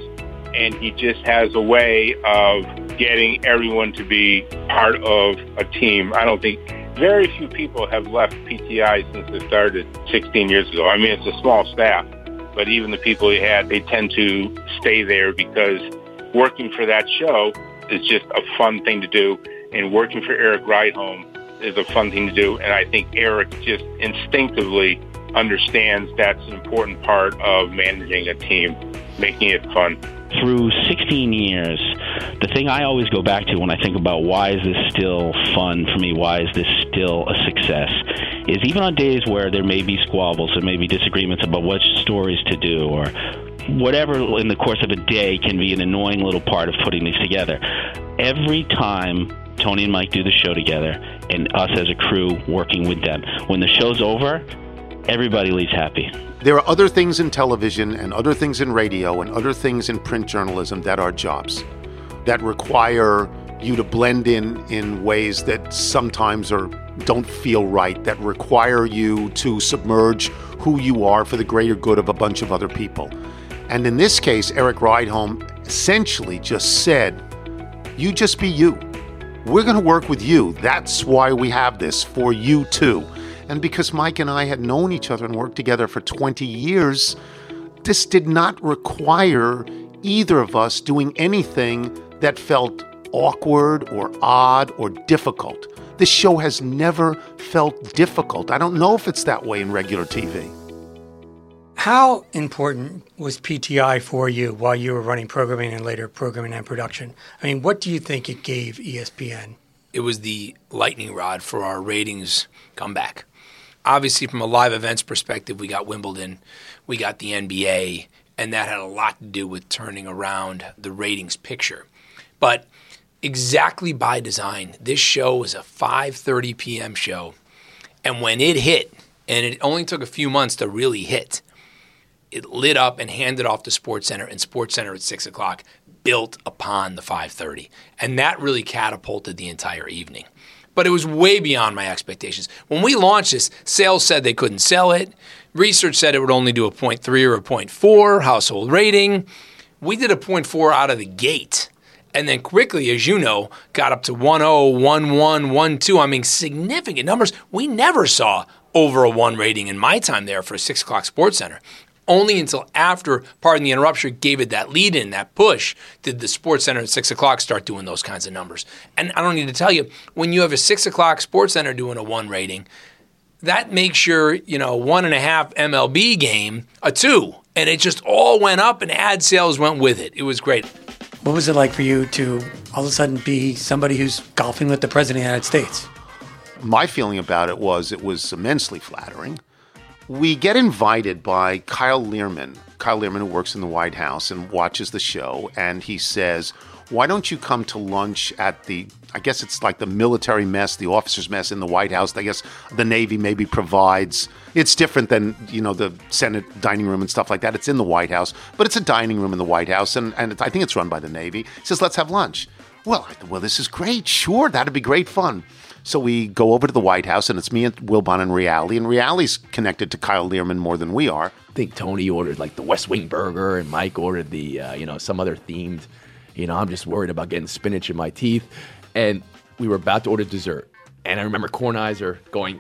and he just has a way of getting everyone to be part of a team. I don't think very few people have left PTI since it started 16 years ago. I mean, it's a small staff, but even the people he had, they tend to stay there because working for that show is just a fun thing to do, and working for Eric Rydholm is a fun thing to do, and I think Eric just instinctively understands that's an important part of managing a team, making it fun. Through 16 years, the thing I always go back to when I think about why is this still fun for me, why is this still a success, is even on days where there may be squabbles, there may be disagreements about which stories to do, or whatever in the course of a day can be an annoying little part of putting these together. Every time Tony and Mike do the show together, and us as a crew working with them, when the show's over, everybody leaves happy. There are other things in television and other things in radio and other things in print journalism that are jobs that require you to blend in ways that sometimes don't feel right, that require you to submerge who you are for the greater good of a bunch of other people. And in this case, Eric Rydholm essentially just said, you just be you. We're going to work with you. That's why we have this, for you too. And because Mike and I had known each other and worked together for 20 years, this did not require either of us doing anything that felt awkward or odd or difficult. This show has never felt difficult. I don't know if it's that way in regular TV. How important was PTI for you while you were running programming and later programming and production? I mean, what do you think it gave ESPN? It was the lightning rod for our ratings comeback. Obviously, from a live events perspective, we got Wimbledon, we got the NBA, and that had a lot to do with turning around the ratings picture. But exactly by design, this show was a 5:30 p.m. show, and when it hit, and it only took a few months to really hit, it lit up and handed off to SportsCenter, and SportsCenter at 6 o'clock built upon the 5:30, and that really catapulted the entire evening. But it was way beyond my expectations. When we launched this, sales said they couldn't sell it. Research said it would only do a 0.3 or a 0.4 household rating. We did a 0.4 out of the gate. And then quickly, as you know, got up to 1.0, 1.1, 1.2. I mean, significant numbers. We never saw over a 1 rating in my time there for 6 o'clock SportsCenter. Only until after, pardon the interruption, gave it that lead-in, that push, did the SportsCenter at 6 o'clock start doing those kinds of numbers. And I don't need to tell you, when you have a 6 o'clock SportsCenter doing a 1 rating, that makes your 1.5 MLB game a 2. And it just all went up and ad sales went with it. It was great. What was it like for you to all of a sudden be somebody who's golfing with the President of the United States? My feeling about it was immensely flattering. We get invited by Kyle Learman, who works in the White House and watches the show, and he says, why don't you come to lunch at I guess it's like the military mess, the officers' mess in the White House. I guess the Navy maybe provides. It's different than, the Senate dining room and stuff like that. It's in the White House, but it's a dining room in the White House, and I think it's run by the Navy. He says, let's have lunch. Well, this is great. Sure, that'd be great fun. So we go over to the White House, and it's me and Wilbon and Reale. And Reale's connected to Kyle Learman more than we are. I think Tony ordered like the West Wing burger, and Mike ordered the, some other themed, I'm just worried about getting spinach in my teeth. And we were about to order dessert. And I remember Kornheiser going,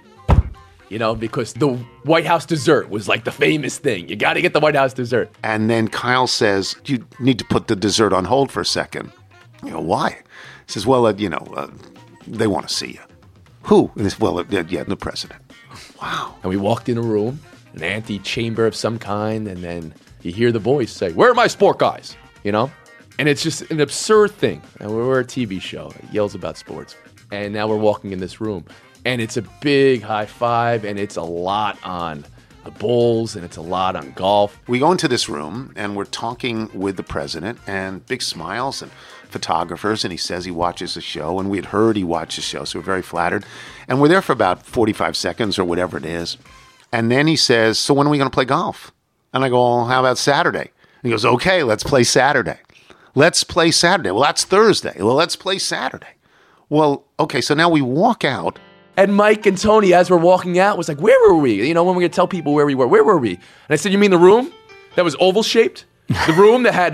because the White House dessert was like the famous thing. You got to get the White House dessert. And then Kyle says, you need to put the dessert on hold for a second. Why? He says, well, they want to see you. Who? And the president. Wow. And we walked in a room, an antechamber of some kind, and then you hear the voice say, where are my sport guys? And it's just an absurd thing. And we're a TV show. It yells about sports. And now we're walking in this room. And it's a big high five, and it's a lot on the Bulls, and it's a lot on golf. We go into this room, and we're talking with the president, and big smiles and photographers, and he says he watches the show, and we had heard he watched the show, so we're very flattered. And we're there for about 45 seconds or whatever it is. And then he says, so when are we going to play golf? And I go, well, how about Saturday? And he goes, okay, let's play Saturday. Let's play Saturday. Well, that's Thursday. Well, let's play Saturday. Well, okay, so now we walk out. And Mike and Tony, as we're walking out, was like, where were we? When we're going to tell people where we were, where were we? And I said, you mean the room that was oval-shaped? The room that had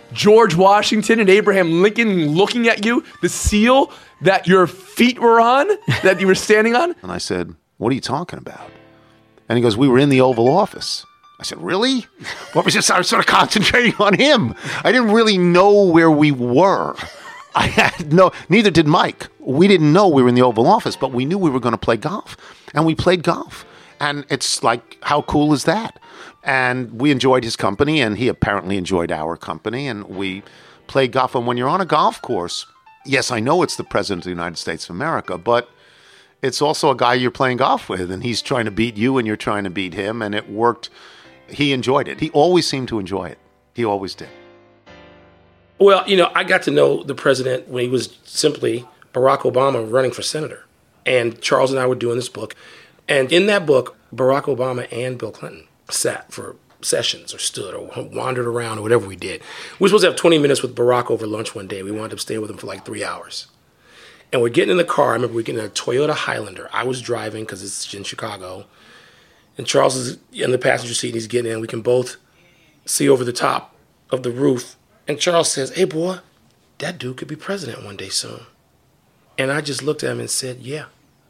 George Washington and Abraham Lincoln looking at you, the seal that your feet were on, that you were standing on? And I said, what are you talking about? And he goes, we were in the Oval Office. I said, really? Well, I was sort of concentrating on him. I didn't really know where we were. Neither did Mike. We didn't know we were in the Oval Office, but we knew we were going to play golf. And we played golf. And it's like, how cool is that? And we enjoyed his company, and he apparently enjoyed our company, and we played golf. And when you're on a golf course, yes, I know it's the President of the United States of America, but it's also a guy you're playing golf with, and he's trying to beat you, and you're trying to beat him, and it worked. He enjoyed it. He always seemed to enjoy it. He always did. Well, I got to know the president when he was simply Barack Obama running for senator. And Charles and I were doing this book. And in that book, Barack Obama and Bill Clinton sat for sessions or stood or wandered around or whatever we did. We were supposed to have 20 minutes with Barack over lunch one day. We wound up staying with him for like 3 hours. And we're getting in the car. I remember we're getting in a Toyota Highlander. I was driving because it's in Chicago. And Charles is in the passenger seat and he's getting in. We can both see over the top of the roof. And Charles says, hey, boy, that dude could be president one day soon. And I just looked at him and said, yeah,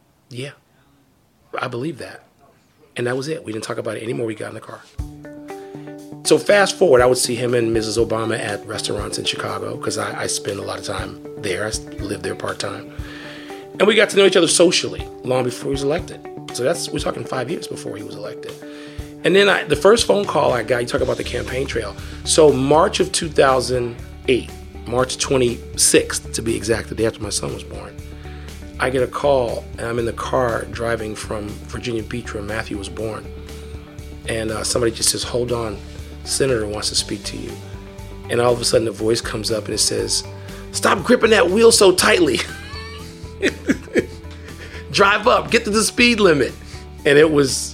I believe that. And that was it. We didn't talk about it anymore. We got in the car. So fast forward, I would see him and Mrs. Obama at restaurants in Chicago because I spend a lot of time there. I lived there part-time. And we got to know each other socially long before he was elected. So we're talking 5 years before he was elected. And then the first phone call I got, you talk about the campaign trail. So March of 2008, March 26th to be exact, the day after my son was born, I get a call and I'm in the car driving from Virginia Beach where Matthew was born. And somebody just says, hold on, Senator wants to speak to you. And all of a sudden a voice comes up and it says, stop gripping that wheel so tightly. Drive up, get to the speed limit. And it was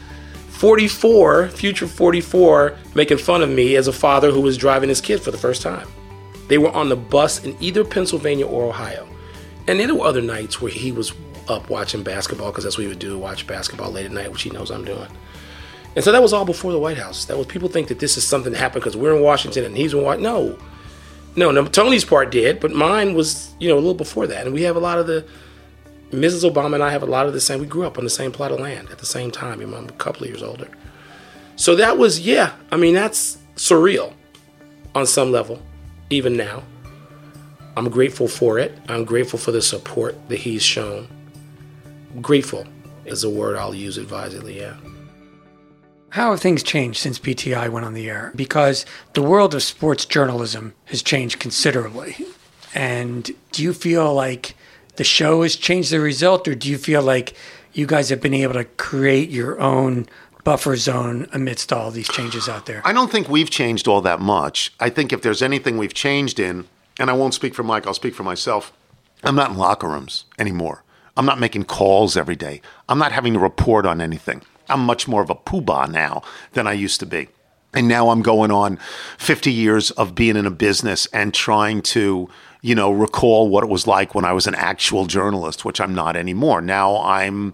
44, future 44, making fun of me as a father who was driving his kid for the first time. They were on the bus in either Pennsylvania or Ohio. And then there were other nights where he was up watching basketball, because that's what he would do, watch basketball late at night, which he knows I'm doing. And so that was all before the White House. That was, people think that this is something that happened because we're in Washington and he's in Washington. No, Tony's part did, but mine was, a little before that. And we have a lot of Mrs. Obama and I have a lot of the same, we grew up on the same plot of land at the same time. I'm a couple of years older. So that was, that's surreal on some level, even now. I'm grateful for it. I'm grateful for the support that he's shown. Grateful is a word I'll use advisedly, yeah. How have things changed since PTI went on the air? Because the world of sports journalism has changed considerably. And do you feel like the show has changed the result, or do you feel like you guys have been able to create your own buffer zone amidst all these changes out there? I don't think we've changed all that much. I think if there's anything we've changed in, and I won't speak for Mike, I'll speak for myself, I'm not in locker rooms anymore. I'm not making calls every day. I'm not having to report on anything. I'm much more of a poobah now than I used to be. And now I'm going on 50 years of being in a business and trying to, recall what it was like when I was an actual journalist, which I'm not anymore. Now I'm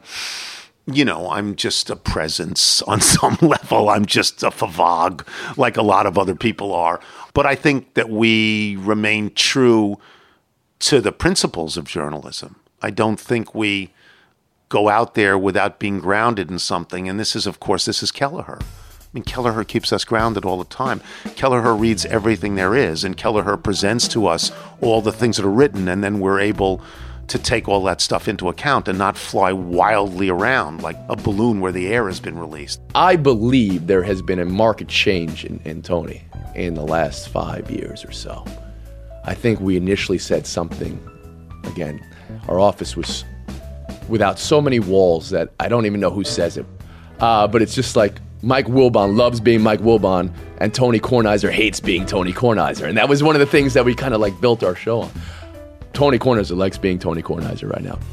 just a presence on some level. I'm just a favog like a lot of other people are. But I think that we remain true to the principles of journalism. I don't think we go out there without being grounded in something. And this is Kelleher. Kelleher keeps us grounded all the time. Kelleher reads everything there is, and Kelleher presents to us all the things that are written, and then we're able to take all that stuff into account and not fly wildly around like a balloon where the air has been released. I believe there has been a market change in Tony in the last 5 years or so. I think we initially said something, again, our office was without so many walls that I don't even know who says it. But it's just like Mike Wilbon loves being Mike Wilbon and Tony Kornheiser hates being Tony Kornheiser. And that was one of the things that we kind of built our show on. Tony Kornheiser likes being Tony Kornheiser right now.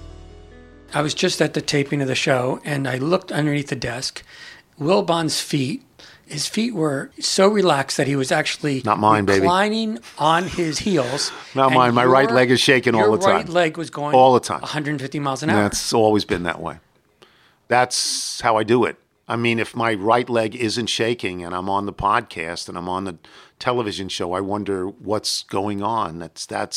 I was just at the taping of the show and I looked underneath the desk. Wilbon's feet, his feet were so relaxed that he was actually not mine, reclining on his heels. Not mine. My right leg is shaking all the time. Your right leg was going all the time. 150 miles an hour. That's always been that way. That's how I do it. I mean, if my right leg isn't shaking and I'm on the podcast and I'm on the television show, I wonder what's going on.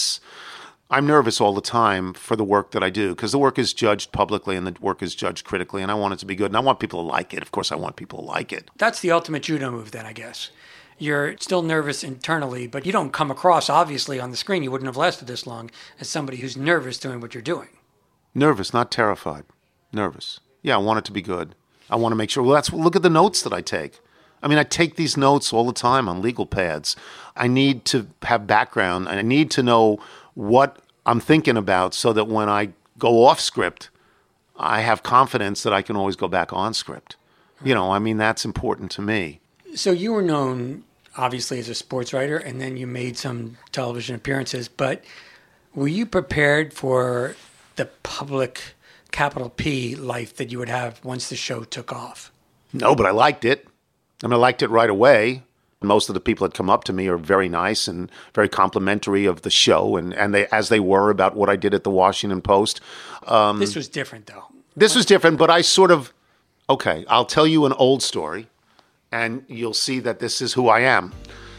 I'm nervous all the time for the work that I do because the work is judged publicly and the work is judged critically, and I want it to be good. And I want people to like it. Of course, I want people to like it. That's the ultimate judo move then, I guess. You're still nervous internally, but you don't come across, obviously, on the screen. You wouldn't have lasted this long as somebody who's nervous doing what you're doing. Nervous, not terrified. Nervous. Yeah, I want it to be good. I want to make sure. Well, look at the notes that I take. I mean, I take these notes all the time on legal pads. I need to have background. I need to know what I'm thinking about so that when I go off script, I have confidence that I can always go back on script. You know, I mean, that's important to me. So you were known, obviously, as a sports writer, and then you made some television appearances, but were you prepared for the public, capital P, life that you would have once the show took off? No, but I liked it. I mean, I liked it right away. Most of the people that come up to me are very nice and very complimentary of the show, and they, as they were about what I did at the Washington Post. This was different, though. This was different, but I sort of, okay, I'll tell you an old story, and you'll see that this is who I am.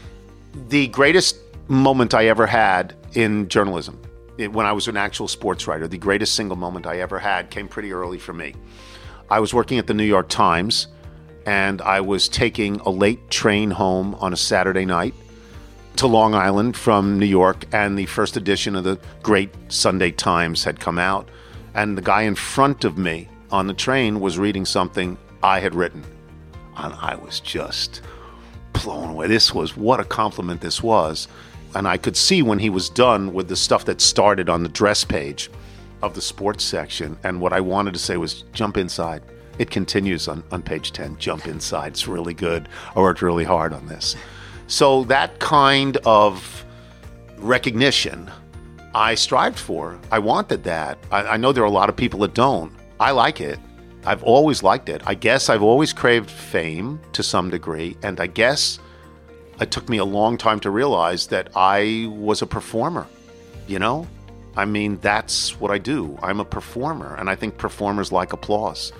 The greatest moment I ever had in journalism, when I was an actual sports writer, the greatest single moment I ever had came pretty early for me. I was working at the New York Times, and I was taking a late train home on a Saturday night to Long Island from New York, and the first edition of the great Sunday Times had come out, and the guy in front of me on the train was reading something I had written, and I was just blown away. What a compliment this was. And I could see when he was done with the stuff that started on the dress page of the sports section, and what I wanted to say was, jump inside. It continues on page 10. Jump inside. It's really good. I worked really hard on this. So that kind of recognition I strived for. I wanted that. I know there are a lot of people that don't. I like it. I've always liked it. I guess I've always craved fame to some degree, and I guess it took me a long time to realize that I was a performer, you know? I mean, that's what I do. I'm a performer, and I think performers like applause.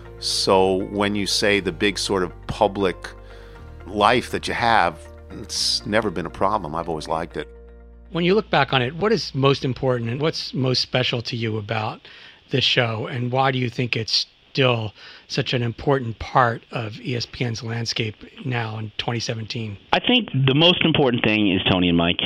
So when you say the big sort of public life that you have, it's never been a problem. I've always liked it. When you look back on it, what is most important and what's most special to you about this show, and why do you think it's still such an important part of ESPN's landscape now in 2017? I think the most important thing is Tony and Mike.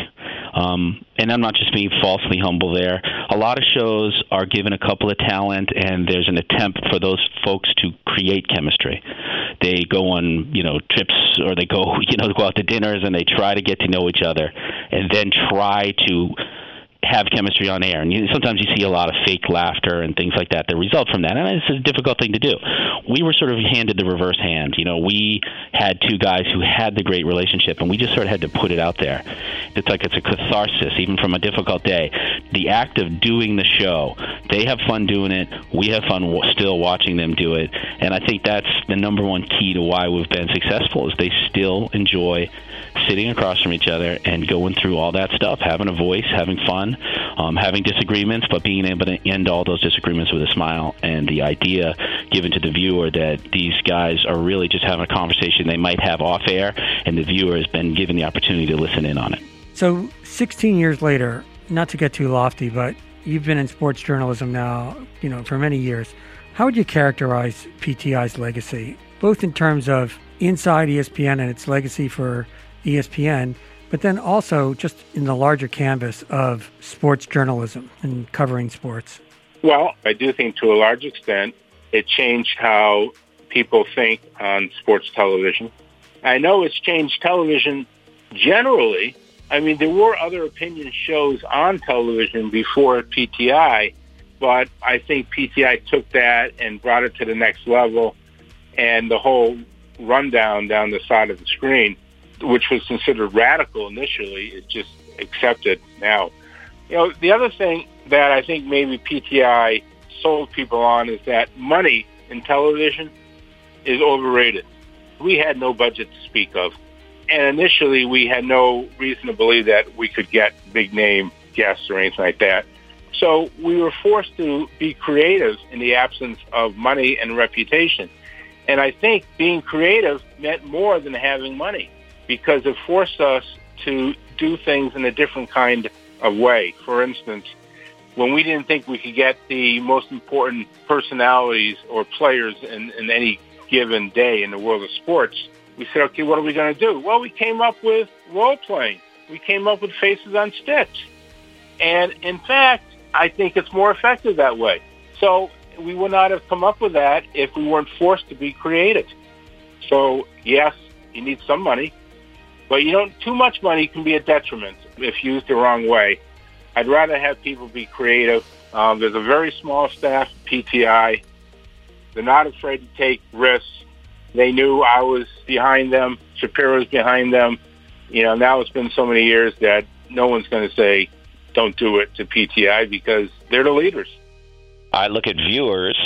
And I'm not just being falsely humble there. A lot of shows are given a couple of talent, and there's an attempt for those folks to create chemistry. They go on, trips, or they go, go out to dinners, and they try to get to know each other, and then try to have chemistry on air. And sometimes you see a lot of fake laughter and things like that result from that. And it's a difficult thing to do. We were sort of handed the reverse hand. We had two guys who had the great relationship, and we just sort of had to put it out there. It's like it's a catharsis, even from a difficult day. The act of doing the show, they have fun doing it. We have fun still watching them do it. And I think that's the number one key to why we've been successful, is they still enjoy sitting across from each other and going through all that stuff, having a voice, having fun, having disagreements, but being able to end all those disagreements with a smile, and the idea given to the viewer that these guys are really just having a conversation they might have off air, and the viewer has been given the opportunity to listen in on it. So 16 years later, not to get too lofty, but you've been in sports journalism now, for many years. How would you characterize PTI's legacy, both in terms of inside ESPN and its legacy for ESPN, but then also just in the larger canvas of sports journalism and covering sports? Well, I do think to a large extent it changed how people think on sports television. I know it's changed television generally. I mean, there were other opinion shows on television before PTI, but I think PTI took that and brought it to the next level, and the whole rundown down the side of the screen, which was considered radical initially, is just accepted now. The other thing that I think maybe PTI sold people on is that money in television is overrated. We had no budget to speak of. And initially, we had no reason to believe that we could get big-name guests or anything like that. So we were forced to be creative in the absence of money and reputation. And I think being creative meant more than having money, because it forced us to do things in a different kind of way. For instance, when we didn't think we could get the most important personalities or players in any given day in the world of sports, we said, okay, what are we going to do? Well, we came up with role-playing. We came up with Faces on Sticks. And in fact, I think it's more effective that way. So we would not have come up with that if we weren't forced to be creative. So, yes, you need some money, but too much money can be a detriment if used the wrong way. I'd rather have people be creative. There's a very small staff at PTI. They're not afraid to take risks. They knew I was behind them. Shapiro's behind them. Now it's been so many years that no one's going to say, don't do it to PTI, because they're the leaders. I look at viewers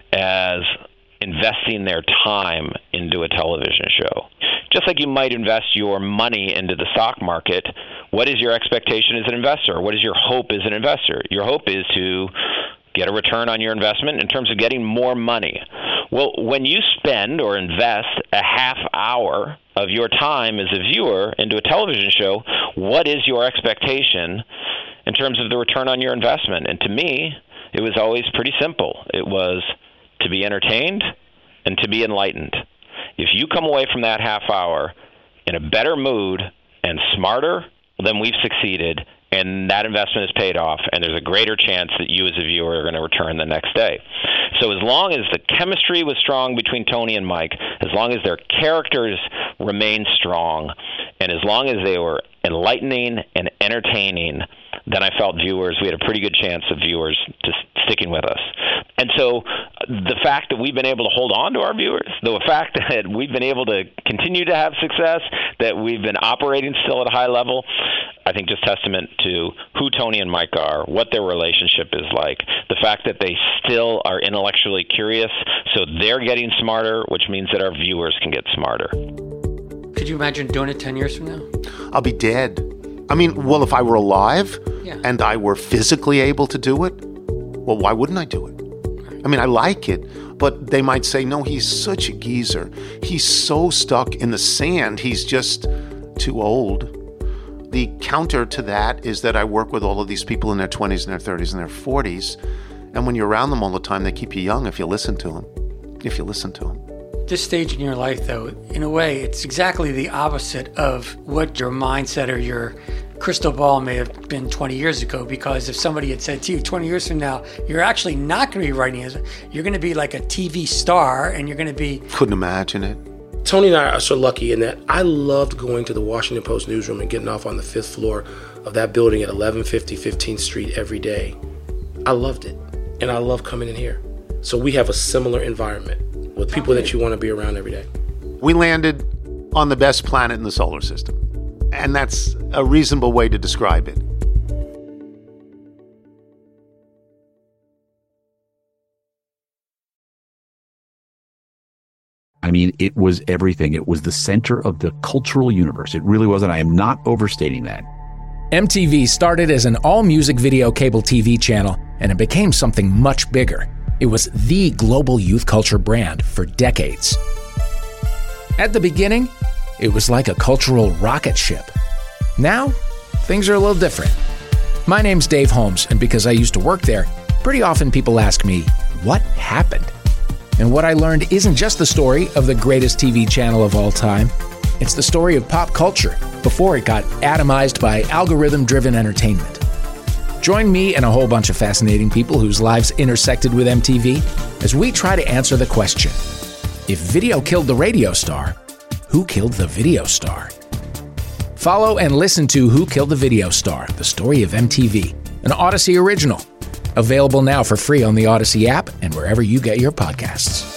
as investing their time into a television show. Just like you might invest your money into the stock market, what is your expectation as an investor? What is your hope as an investor? Your hope is to get a return on your investment in terms of getting more money. Well, when you spend or invest a half hour of your time as a viewer into a television show, what is your expectation in terms of the return on your investment? And to me, it was always pretty simple. It was to be entertained and to be enlightened. If you come away from that half hour in a better mood and smarter, then we've succeeded, and that investment is paid off, and there's a greater chance that you as a viewer are going to return the next day. So as long as the chemistry was strong between Tony and Mike, as long as their characters remained strong, and as long as they were enlightening and entertaining, then I felt we had a pretty good chance of viewers just sticking with us. And so the fact that we've been able to hold on to our viewers, the fact that we've been able to continue to have success, that we've been operating still at a high level, I think just testament to who Tony and Mike are, what their relationship is like, the fact that they still are intellectually curious, so they're getting smarter, which means that our viewers can get smarter. Could you imagine doing it 10 years from now? I'll be dead. I mean, well, if I were alive and I were physically able to do it, well, why wouldn't I do it? I mean, I like it, but they might say, no, he's such a geezer. He's so stuck in the sand. He's just too old. The counter to that is that I work with all of these people in their 20s and their 30s and their 40s. And when you're around them all the time, they keep you young if you listen to them. This stage in your life, though, in a way, it's exactly the opposite of what your mindset or your crystal ball may have been 20 years ago, because if somebody had said to you 20 years from now, you're actually not going to be writing as you're going to be like a TV star, and you're going to be... Couldn't imagine it. Tony and I are so lucky in that I loved going to the Washington Post newsroom and getting off on the 5th floor of that building at 1150 15th Street every day. I loved it, and I love coming in here. So we have a similar environment with people that you want to be around every day. We landed on the best planet in the solar system, and that's a reasonable way to describe it. I mean, it was everything. It was the center of the cultural universe. It really was, and I am not overstating that. MTV started as an all-music video cable TV channel, and it became something much bigger. It was the global youth culture brand for decades. At the beginning, it was like a cultural rocket ship. Now, things are a little different. My name's Dave Holmes, and because I used to work there, pretty often people ask me, what happened? And what I learned isn't just the story of the greatest TV channel of all time. It's the story of pop culture before it got atomized by algorithm-driven entertainment. Join me and a whole bunch of fascinating people whose lives intersected with MTV as we try to answer the question, if video killed the radio star, who killed the video star? Follow and listen to Who Killed the Video Star, the story of MTV, an Odyssey original. Available now for free on the Odyssey app and wherever you get your podcasts.